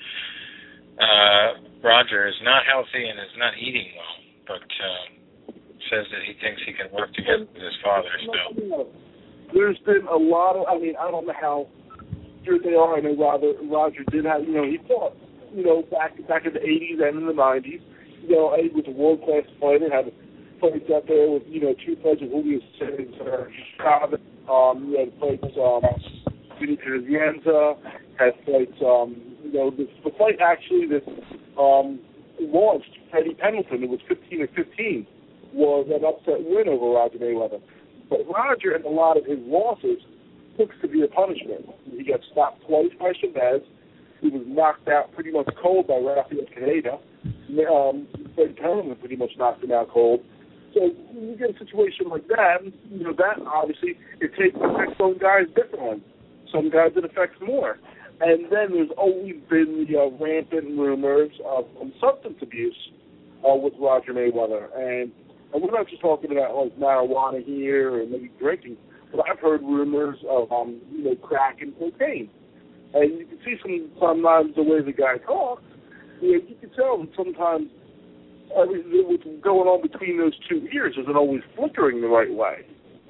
Roger is not healthy and is not eating well, but says that he thinks he can work together with his father still. There's been a lot of, I don't know how sure they are. I know Roger did have, he fought, back in the 80s and in the 90s. He was a world-class fighter, had fights out there with, 2 fights with Julio Cesar Chavez. He had fights, Benito Zienza, had fights, the fight actually that launched Freddie Pendleton, it was 15-15, was an upset win over Roger Mayweather. But Roger, in a lot of his losses, took severe punishment. He got stopped twice by Chavez. He was knocked out pretty much cold by Rafael Caneda. Freddie Pendleton pretty much knocked him out cold. So when you get a situation like that, that obviously it affects some guys differently. Some guys it affects more. And then there's always been the rampant rumors of substance abuse with Roger Mayweather. And we're not just talking about like marijuana here or maybe drinking, but I've heard rumors of crack and cocaine. And you can see sometimes the way the guy talks, you can tell that sometimes what's going on between those 2 ears isn't always flickering the right way.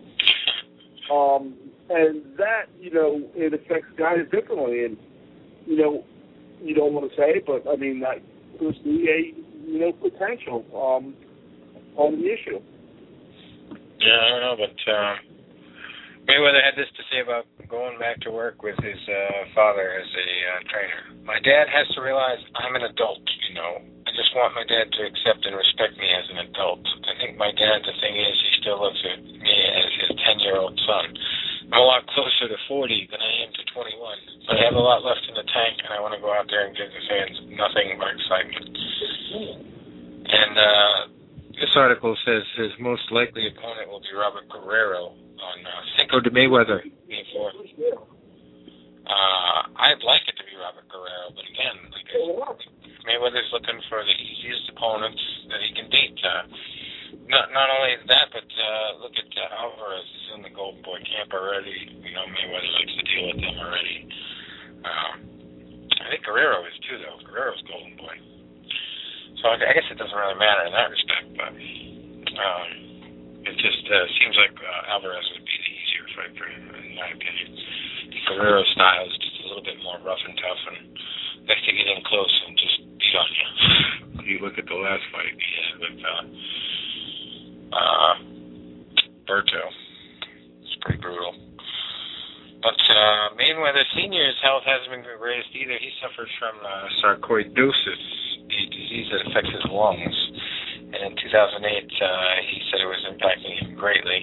And that, it affects guys differently. And, you don't want to say it, but, that could be a, potential on the issue. Yeah, I don't know, but Mayweather had this to say about going back to work with his father as a trainer. My dad has to realize I'm an adult, I just want my dad to accept and respect me as an adult. I think my dad, the thing is, he still looks at me as his 10-year-old son. I'm a lot closer to 40 than I am to 21. But I have a lot left in the tank, and I want to go out there and give the fans nothing but excitement. And this article says his most likely opponent will be Robert Guerrero on Cinco de Mayweather. I'd like it to be Robert Guerrero, but again, Mayweather's looking for the easiest opponents that he can beat. Not only that, but look at Alvarez is in the Golden Boy camp already. Mayweather likes to deal with them already. I think Guerrero is too, though. Guerrero's Golden Boy. So I guess it doesn't really matter in that respect, but it just seems like Alvarez would be the easier fight for him, in my opinion. Guerrero's style is just a little bit more rough and tough, and likes to get in close and just beat on you. you look at the last fight he had with Berto. It's pretty brutal. But Mayweather Sr.'s health hasn't been greatest either. He suffers from sarcoidosis, a disease that affects his lungs. And in 2008, he said it was impacting him greatly.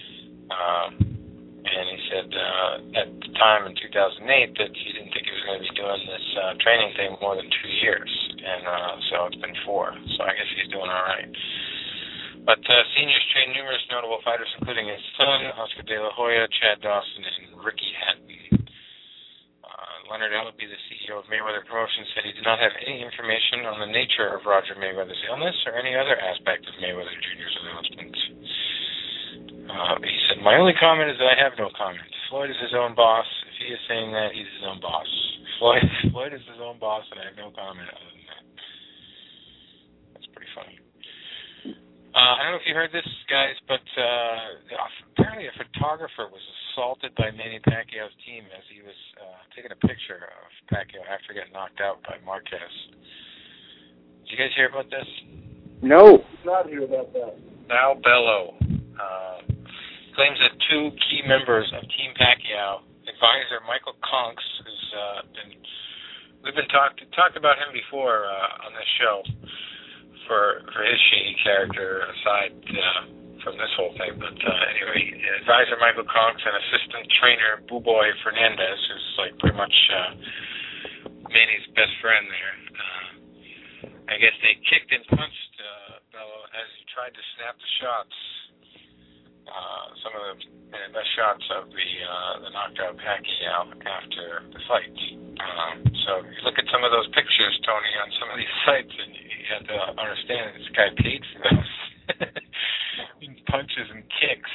And he said at the time in 2008 that he didn't think he was going to be doing this training thing more than 2 years. And so it's been 4. So I guess he's doing all right. But Senior's trained numerous notable fighters, including his son, Oscar De La Hoya, Chad Dawson, and Ricky Hatton. Leonard Ellerbe, the CEO of Mayweather Promotions, said he did not have any information on the nature of Roger Mayweather's illness or any other aspect of Mayweather Jr.'s announcement. He said, "My only comment is that I have no comment. Floyd is his own boss. If he is saying that, he's his own boss. Floyd is his own boss, and I have no comment other than that." That's pretty funny. I don't know if you heard this, guys, but apparently a photographer was assaulted by Manny Pacquiao's team as he was taking a picture of Pacquiao after getting knocked out by Marquez. Did you guys hear about this? No. Not hear about that. Sal Bello claims that 2 key members of Team Pacquiao, advisor Michael Conks, we've been talked about him before on this show. For his shady character aside from this whole thing. But anyway, advisor Michael Conks and assistant trainer Buboy Fernandez, who's like pretty much Manny's best friend there. I guess they kicked and punched Bello as he tried to snap the shots. Some of the best shots of the knocked out Pacquiao after the fight. So you look at some of those pictures, Tony, on some of these sites, and you have to understand that this guy paid for those. Punches and kicks.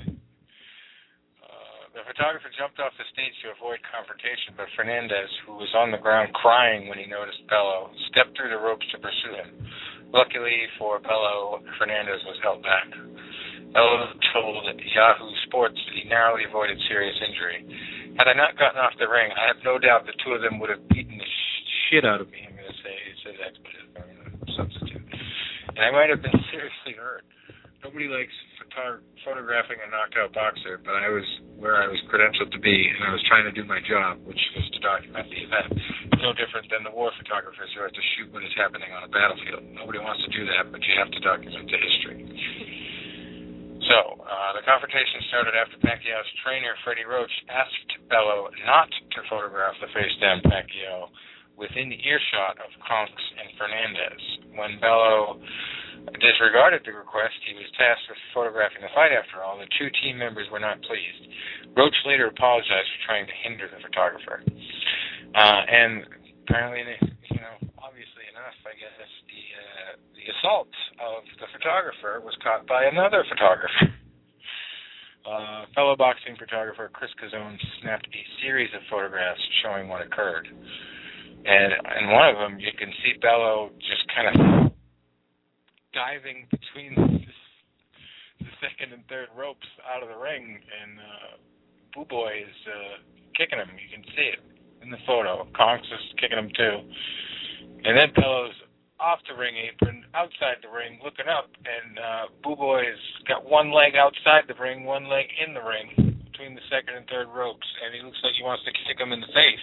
The photographer jumped off the stage to avoid confrontation, but Fernandez, who was on the ground crying when he noticed Bello, stepped through the ropes to pursue him. Luckily for Bello, Fernandez was held back. Bello told Yahoo Sports that he narrowly avoided serious injury. Had I not gotten off the ring, I have no doubt the 2 of them would have beaten the shit out of me. I'm going to say, he said that, but I'm going to substitute. And I might have been seriously hurt. Nobody likes photographing a knocked out boxer, but I was where I was credentialed to be, and I was trying to do my job, which was to document the event. It's no different than the war photographers who have to shoot what is happening on a battlefield. Nobody wants to do that, but you have to document the history. So, the confrontation started after Pacquiao's trainer, Freddie Roach, asked Bello not to photograph the face-down Pacquiao within earshot of Conks and Fernandez. When Bello disregarded the request, he was tasked with photographing the fight after all. The 2 team members were not pleased. Roach later apologized for trying to hinder the photographer. And apparently, obviously enough, I guess, the assault of the photographer was caught by another photographer. Fellow boxing photographer Chris Cazone snapped a series of photographs showing what occurred. And in one of them, you can see Bello just kind of diving between the second and third ropes out of the ring, and Buboy is kicking him. You can see it in the photo. Conks is kicking him too. And then Bello's off the ring apron, outside the ring, looking up, and Buboy's got one leg outside the ring, one leg in the ring, between the second and third ropes, and he looks like he wants to kick him in the face.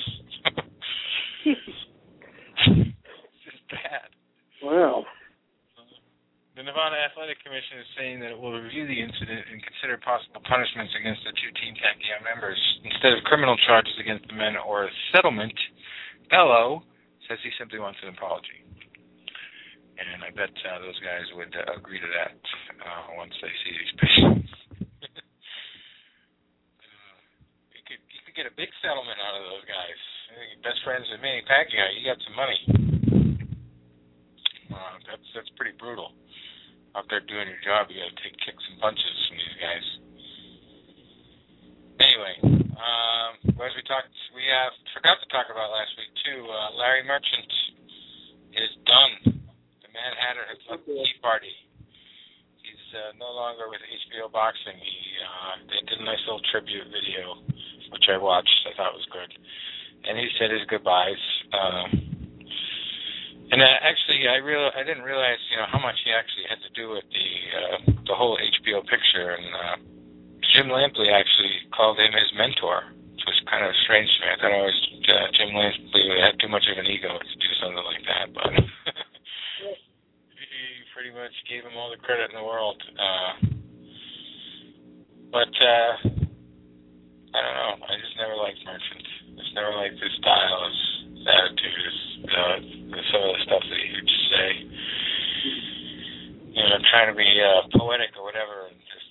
It's just bad. Wow. The Nevada Athletic Commission is saying that it will review the incident and consider possible punishments against the 2 Team Pacquiao members. Instead of criminal charges against the men or a settlement, Bello says he simply wants an apology. And I bet those guys would agree to that once they see these pictures. You could get a big settlement out of those guys. Best friends with Manny Pacquiao, you got some money. That's pretty brutal. Out there doing your job, you got to take kicks and punches from these guys. Anyway, as we forgot to talk about last week too. Larry Merchant is done. The Mad Hatter has left the Tea Party. He's no longer with HBO Boxing. They did a nice little tribute video, which I watched. I thought was good. And he said his goodbyes. And actually, I didn't realize, how much he actually had to do with the whole HBO picture. And Jim Lampley actually called him his mentor, which was kind of strange to me. I thought always Jim Lampley had too much of an ego to do something like that, but he pretty much gave him all the credit in the world. But I don't know. I just never liked Merchant. Just never liked his style, his attitude, some of the stuff that he would say. Trying to be poetic or whatever, and just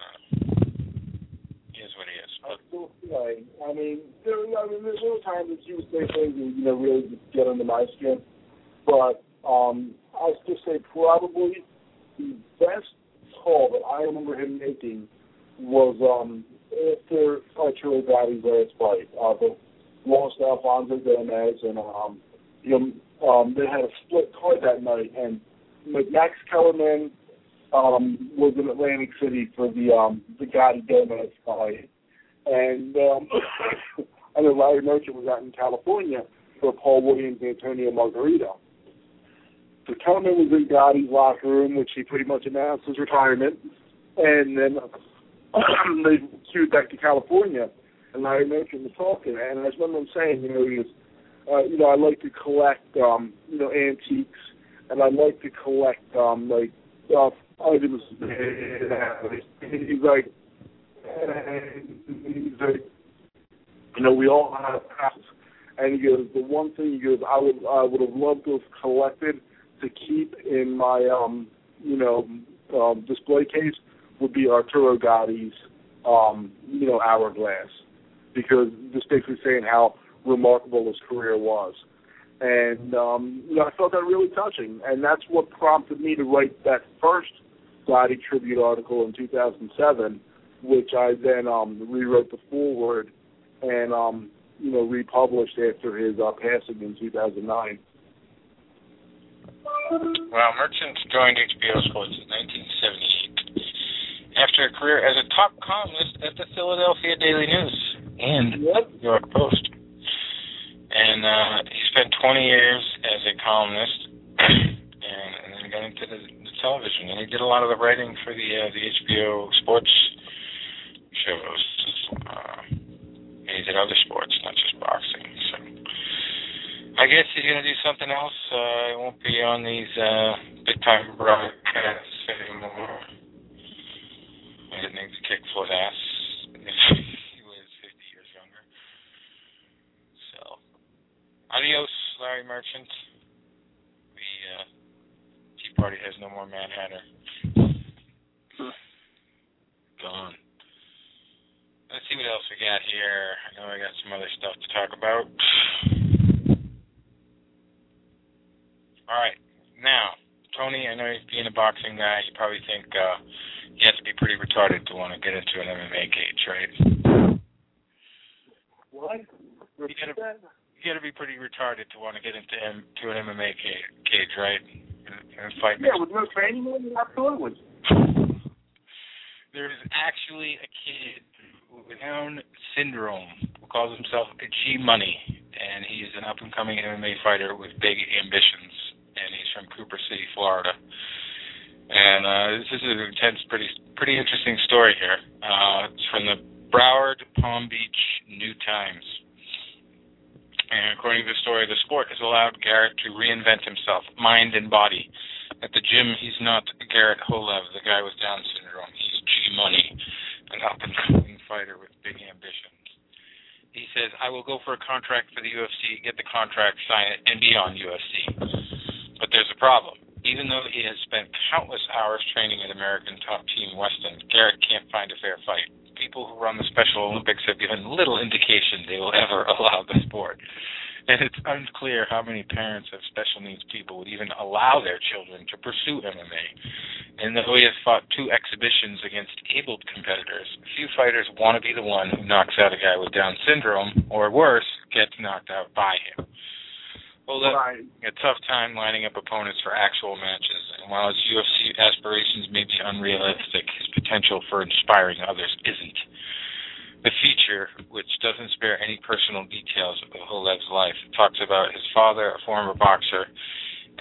he is what he is. Right. I mean, there's little times that you would say things that really just get under my skin. But I'll just say probably the best call that I remember him making was after Arturo Gatti's last fight. The lost Alfonso Gomez, and they had a split card that night, and Max Kellerman was in Atlantic City for the Gotti Gomez fight, and I know Larry Merchant was out in California for Paul Williams and Antonio Margarito. So Kellerman was in Gotti's locker room, which he pretty much announced his retirement, and then they queued back to California, and Larry Merchant was talking, and I just remember him saying, he was, I like to collect, antiques, and I like to collect, items. He's like, we all have past, and he goes, the one thing, I would have loved to have collected to keep in my, display case would be Arturo Gatti's, hourglass, because just basically saying how remarkable his career was. And, I felt that really touching, and that's what prompted me to write that first Gotti tribute article in 2007, which I then rewrote the foreword and, republished after his passing in 2009. Well, Merchant joined HBO Sports in 1978 after a career as a top columnist at the Philadelphia Daily News and New York Post. And he spent 20 years as a columnist and then got into the television. And he did a lot of the writing for the HBO sports shows. And he did other sports, not just boxing. So I guess he's going to do something else. He won't be on these big-time broadcasts anymore. He didn't need to kick Floyd's ass if he was 50 years younger. So, adios, Larry Merchant. The Tea Party has no more Mad Hatter. Gone. Let's see what else we got here. I know I got some other stuff to talk about. All right. Now, Tony, I know you being a boxing guy, you probably think you have to be pretty retarded to want to get into an MMA cage, right? What? You got to be pretty retarded to want to get into an MMA cage, right? And fight. Yeah, with no training, absolutely. There is actually a kid with Down syndrome who calls himself G-Money, and he's an up-and-coming MMA fighter with big ambitions, and he's from Cooper City, Florida. And this is an intense, pretty interesting story here. It's from the Broward Palm Beach New Times. And according to the story, the sport has allowed Garrett to reinvent himself, mind and body. At the gym, he's not Garrett Holev, the guy with Down syndrome. He's G-Money, an up-and-coming fighter with big ambitions. He says, I will go for a contract for the UFC, get the contract, sign it, and be on UFC. But there's a problem. Even though he has spent countless hours training at American top team Weston, Garrett can't find a fair fight. People who run the Special Olympics have given little indication they will ever allow the sport. And it's unclear how many parents of special needs people would even allow their children to pursue MMA. And though he has fought 2 exhibitions against abled competitors, few fighters want to be the one who knocks out a guy with Down syndrome, or worse, gets knocked out by him. Well, a tough time lining up opponents for actual matches, and while his UFC aspirations may be unrealistic, his potential for inspiring others isn't. The feature, which doesn't spare any personal details of Holev's life, talks about his father, a former boxer,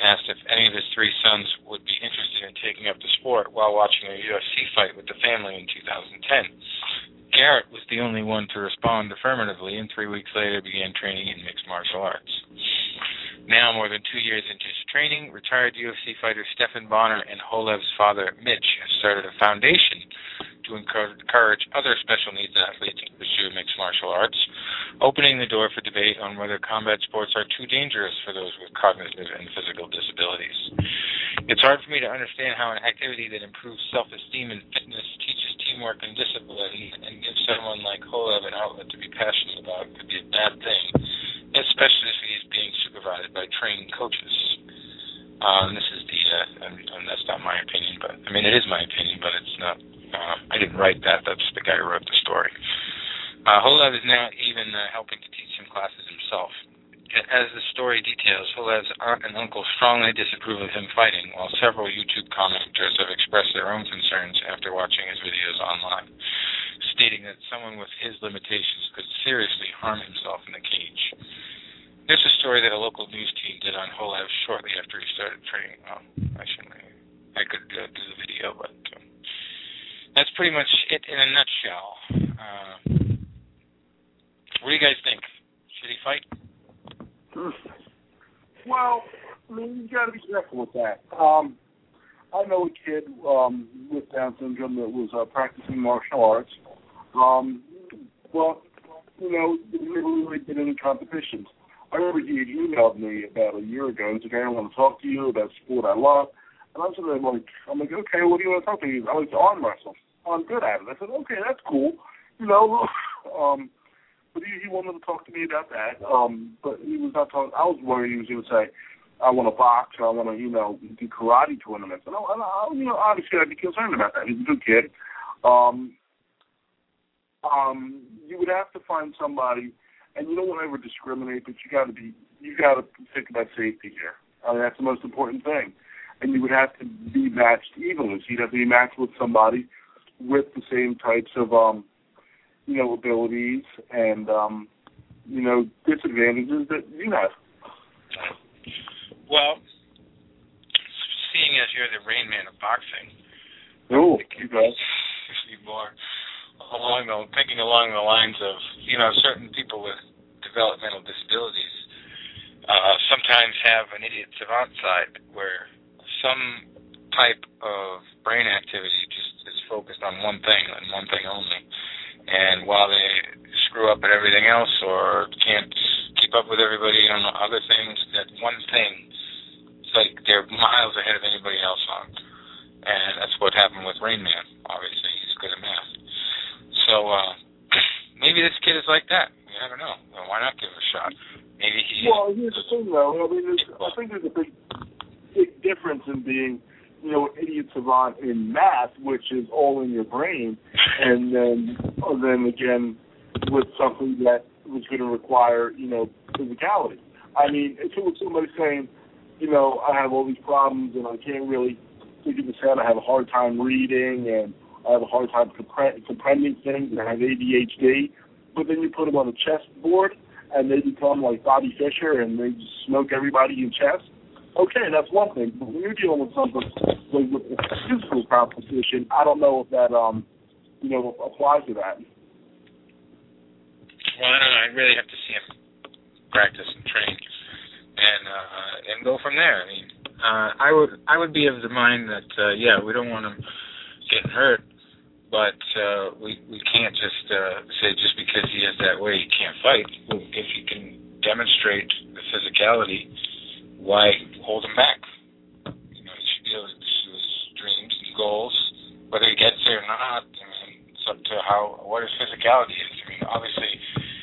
asked if any of his three sons would be interested in taking up the sport while watching a UFC fight with the family in 2010. Garrett was the only one to respond affirmatively, and 3 weeks later began training in mixed martial arts. Now, more than 2 years into his training, retired UFC fighter Stephan Bonnar and Holev's father, Mitch, have started a foundation to encourage other special needs athletes to pursue mixed martial arts, opening the door for debate on whether combat sports are too dangerous for those with cognitive and physical disabilities. It's hard for me to understand how an activity that improves self-esteem and fitness, teaches teamwork and discipline, and gives someone like Holev an outlet to be passionate about could be a bad thing, especially if he is being supervised by trained coaches. This is and that's not my opinion, but I mean, it is my opinion, but it's not. I didn't write that. That's the guy who wrote the story. Holev is now even helping to teach some classes himself. As the story details, Holev's aunt and uncle strongly disapprove of him fighting, while several YouTube commenters have expressed their own concerns after watching his videos online, stating that someone with his limitations could seriously harm himself in the cage. There's a story that a local news team did on Holev shortly after he started training. I could do the video, but that's pretty much it in a nutshell. What do you guys think? Should he fight? Well, I mean, you got to be careful with that. I know a kid with Down syndrome that was practicing martial arts. Well, you know, he never really did any competitions. I remember he had emailed me about a year ago and said, "Hey, I want to talk to you about a sport I love." And I'm like, okay, what do you want to talk to me? I like to arm wrestle. I'm good at it. I said, okay, that's cool. You know, but he wanted to talk to me about that. But he was not talking. I was worried he was going to say, I want to box or I want to, you know, do karate tournaments. And you know, obviously I'd be concerned about that. He's a good kid. You would have to find somebody, and you don't want to ever discriminate, but you got to think about safety here. I mean, that's the most important thing. And you would have to be matched evenly. So you'd have to be matched with somebody with the same types of, you know, abilities and, you know, disadvantages that you have. Well, seeing as you're the Rain Man of boxing, you guys. More thinking along the lines of, you know, certain people with developmental disabilities sometimes have an idiot savant side where some type of brain activity just is focused on one thing and one thing only. And while they screw up at everything else or can't keep up with everybody on other things, that one thing, it's like they're miles ahead of anybody else on. And that's what happened with Rain Man. Obviously, he's good at math. So maybe this kid is like that. You never know. Well, why not give it a shot? Maybe he. Well, here's the thing, though. I mean, I think there's a big difference in being, you know, an idiot savant in math, which is all in your brain, and then again with something that was going to require, you know, physicality. I mean, if it was somebody saying, you know, I have all these problems and I can't really figure this out, I have a hard time reading and I have a hard time comprehending things, and I have ADHD, but then you put them on a chessboard and they become like Bobby Fischer and they just smoke everybody in chess. Okay, that's one thing. But when you're dealing with something like with a physical competition, I don't know if that, you know, applies to that. Well, I don't know. I really have to see him practice and train, and go from there. I mean, I would be of the mind that we don't want him getting hurt, but we can't just say just because he is that way he can't fight. If he can demonstrate the physicality, why hold him back? You know, he should be able to pursue his dreams and goals, whether he gets there or not. I mean, it's up to what his physicality is. I mean, obviously,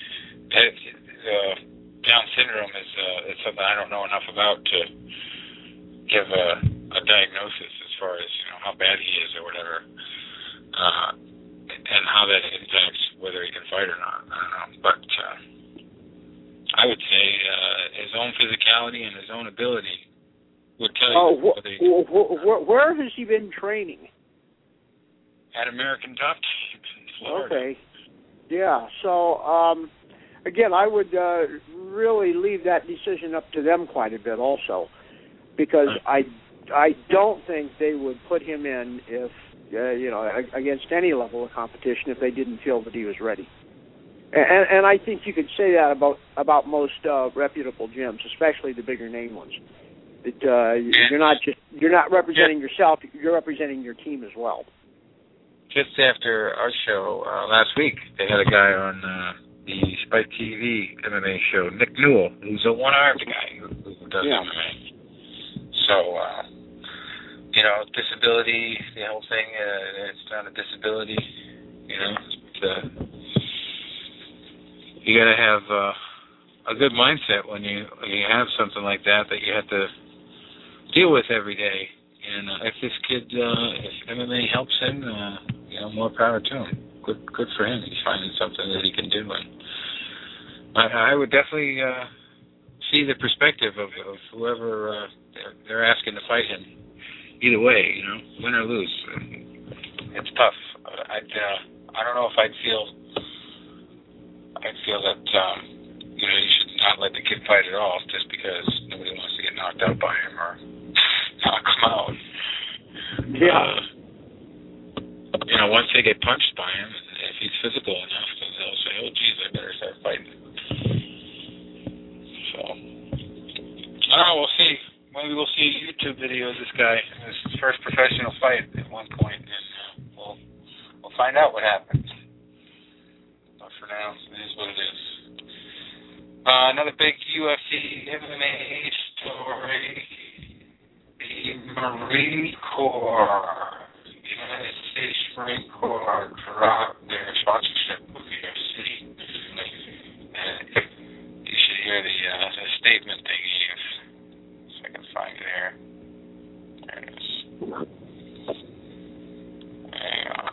Down syndrome is something I don't know enough about to give a diagnosis as far as, you know, how bad he is or whatever, and how that impacts whether he can fight or not. I don't know, but I would say his own physicality and his own ability would tell you whether he can. Where has he been training? At American Top Team in Florida. Okay. Yeah, so, again, I would really leave that decision up to them quite a bit also. because I don't think they would put him in if against any level of competition if they didn't feel that he was ready. And I think you could say that about most reputable gyms, especially the bigger name ones. That you're not representing yourself; you're representing your team as well. Just after our show last week, they had a guy on the Spike TV MMA show, Nick Newell, who's a one-armed guy who does MMA. So, disability, the whole thing, it's not a disability. You got to have a good mindset when you have something like that you have to deal with every day. And if this kid, if MMA helps him, more power to him. Good for him. He's finding something that he can do. And I would definitely see the perspective of whoever they're asking to fight him. Either way, win or lose, it's tough. I don't know if I'd feel that you should not let the kid fight at all just because nobody wants to get knocked out by him or knock him out. Yeah. Once they get punched by him, if he's physical enough, then they'll say, "Oh, geez, I better start fighting." So, I don't know. We'll see. Maybe we'll see a YouTube video of this guy, his first professional fight at one point, and we'll find out what happens. But for now, it is what it is. Another big UFC MMA story: the Marine Corps. The United States Marine Corps dropped their sponsorship of UFC. And you should hear the statement they gave. So I can find it here. There it is. Hang on.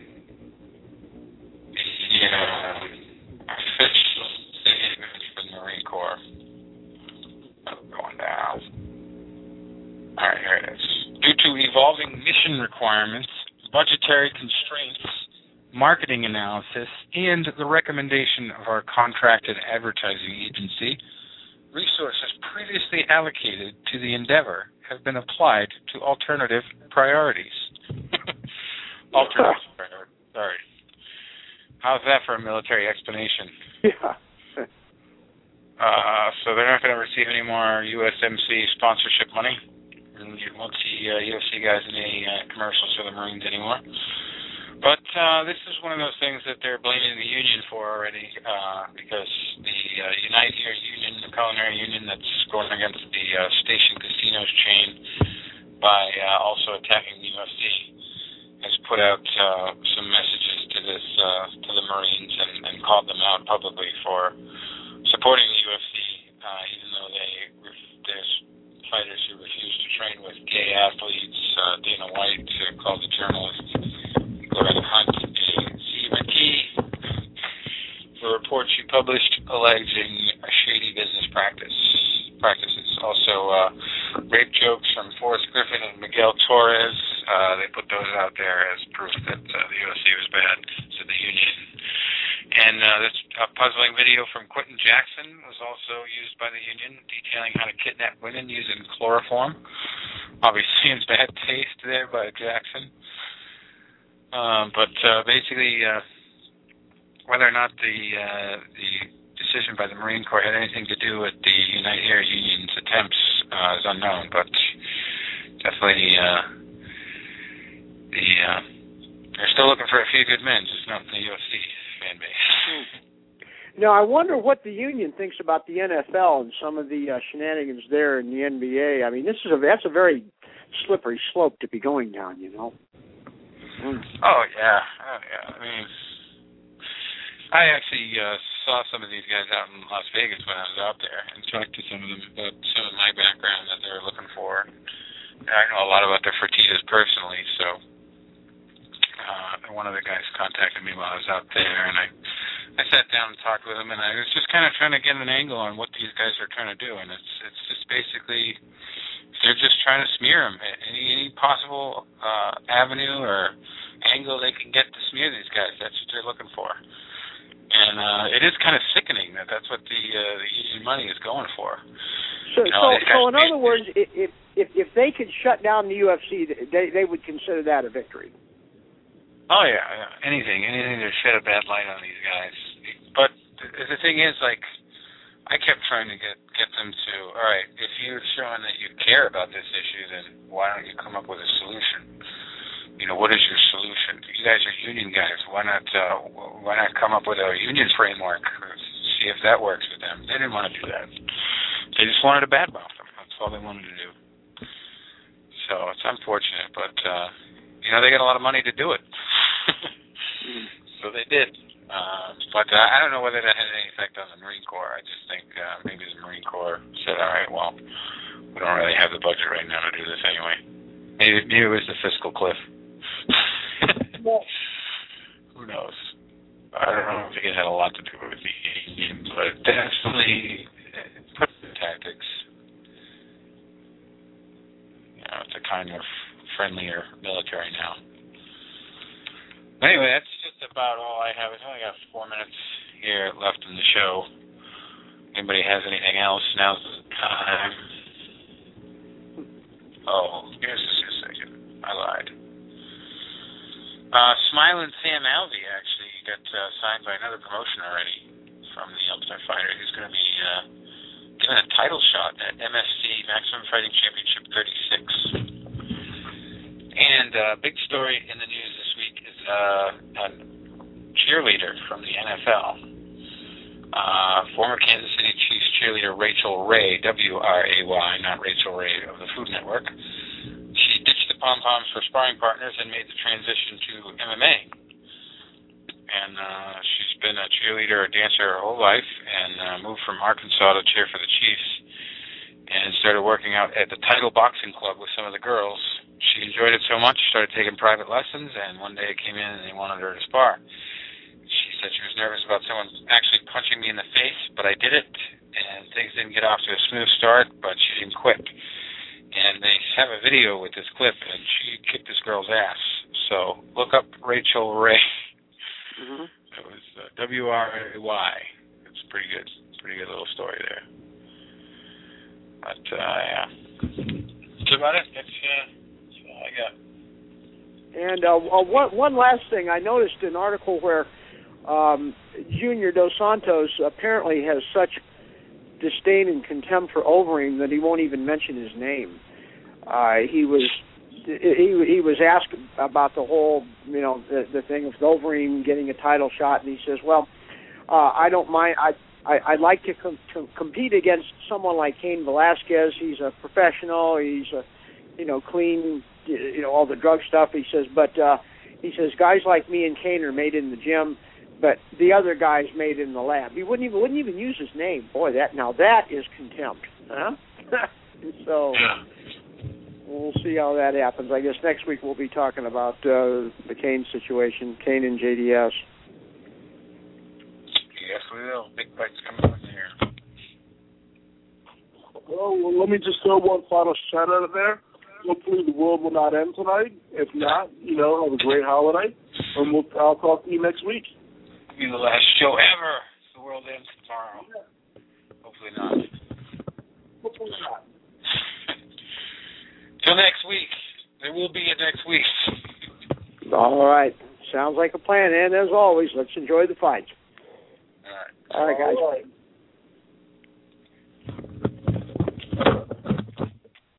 The official statement from the Marine Corps. Going down. All right, here it is. Due to evolving mission requirements, budgetary constraints, marketing analysis, and the recommendation of our contracted advertising agency, resources previously allocated to the endeavor have been applied to alternative priorities. Alternative priorities. Sorry. How's that for a military explanation? Yeah. So they're not going to receive any more USMC sponsorship money. And you won't see UFC guys in any commercials for the Marines anymore. But this is one of those things that they're blaming the union for already, because the Unite Here union, the culinary union that's going against the Station Casinos chain by also attacking the UFC, has put out some messages to the Marines and called them out publicly for supporting the UFC, even though there's fighters who refuse to train with gay athletes. Dana White called the journalist Loretta Hunt a CMT for reports she published alleging shady business practices. Also, rape jokes from Forrest Griffin and Miguel Torres. They put those out there as proof that the UFC was bad to the union. And this puzzling video from Quentin Jackson was also used by the union, detailing how to kidnap women using chloroform. Obviously, in bad taste there by Jackson. But basically, whether or not the decision by the Marine Corps had anything to do with the Unite Here union's attempts is unknown. But definitely, they're still looking for a few good men, just not the UFC fan base. Now, I wonder what the union thinks about the NFL and some of the shenanigans there in the NBA. I mean, that's a very slippery slope to be going down, Oh, yeah. I mean, I actually saw some of these guys out in Las Vegas when I was out there and talked to some of them about some of my background that they were looking for. And I know a lot about the Fertittas personally, so one of the guys contacted me while I was out there, and I sat down and talked with him, and I was just kind of trying to get an angle on what these guys are trying to do, and it's just basically they're just trying to smear him. Any possible avenue or angle they can get to smear these guys, that's what they're looking for. And it is kind of sickening that that's what the union money is going for. So in other words, if they could shut down the UFC, they would consider that a victory. Oh yeah, anything to shed a bad light on these guys. But the thing is, like, I kept trying to get them to, all right, if you're showing that you care about this issue, then why don't you come up with a solution? You know, what is your solution? You guys are union guys. Why not come up with a union framework? See if that works with them. They didn't want to do that. They just wanted to badmouth them. That's all they wanted to do. So it's unfortunate, but you know, they got a lot of money to do it. So they did. But I don't know whether that had any effect on the Marine Corps. I just think maybe the Marine Corps said, all right, well, we don't really have the budget right now to do this anyway. Maybe it was the fiscal cliff. Who knows? I don't know if it had a lot to do with the union, but definitely put the tactics. You know, it's a kind of friendlier military now. Anyway, that's just about all I have. I've only got 4 minutes here left in the show. Anybody has anything else? Now's the time. Oh, here's just a second. I lied. Smiling Sam Alvey actually got signed by another promotion already from the Ultimate Fighter. He's going to be given a title shot at MFC Maximum Fighting Championship 36. And big story in the news this week is a cheerleader from the NFL. Former Kansas City Chiefs cheerleader Rachel Ray, W-R-A-Y, not Rachel Ray of the Food Network. She ditched the pom-poms for sparring partners and made the transition to MMA. And she's been a cheerleader or dancer her whole life and moved from Arkansas to cheer for the Chiefs and started working out at the Title Boxing Club with some of the girls. She enjoyed it so much, she started taking private lessons, and one day it came in and they wanted her to spar. She said she was nervous about someone actually punching me in the face, but I did it, and things didn't get off to a smooth start, but she didn't quit. And they have a video with this clip, and she kicked this girl's ass. So look up Rachel Ray. Mm-hmm. It was W-R-A-Y. It's pretty good. Pretty good little story there. But, yeah. That's about it. That's all I got. And one last thing. I noticed an article where Junior Dos Santos apparently has such disdain and contempt for Overeem that he won't even mention his name. He was asked about the whole, you know, the thing of Overeem getting a title shot, and he says, well, I don't mind. I'd like to compete against someone like Cain Velasquez. He's a professional. He's a, you know, clean, you know, all the drug stuff. He says, but he says guys like me and Cain are made in the gym, but the other guy's made in the lab. He wouldn't even use his name. Boy, that is contempt, huh? So we'll see how that happens. I guess next week we'll be talking about the Cain situation, Cain and JDS. Yes, we will. Big fights coming up here. Well, let me just throw one final shout out there. Hopefully the world will not end tonight. If not, you know, have a great holiday, and I'll talk to you next week. It'll be the last show ever. The world ends tomorrow. Hopefully not. Hopefully not. Till next week. There will be a next week. All right. Sounds like a plan. And as always, let's enjoy the fights. All right. All right, guys. All right.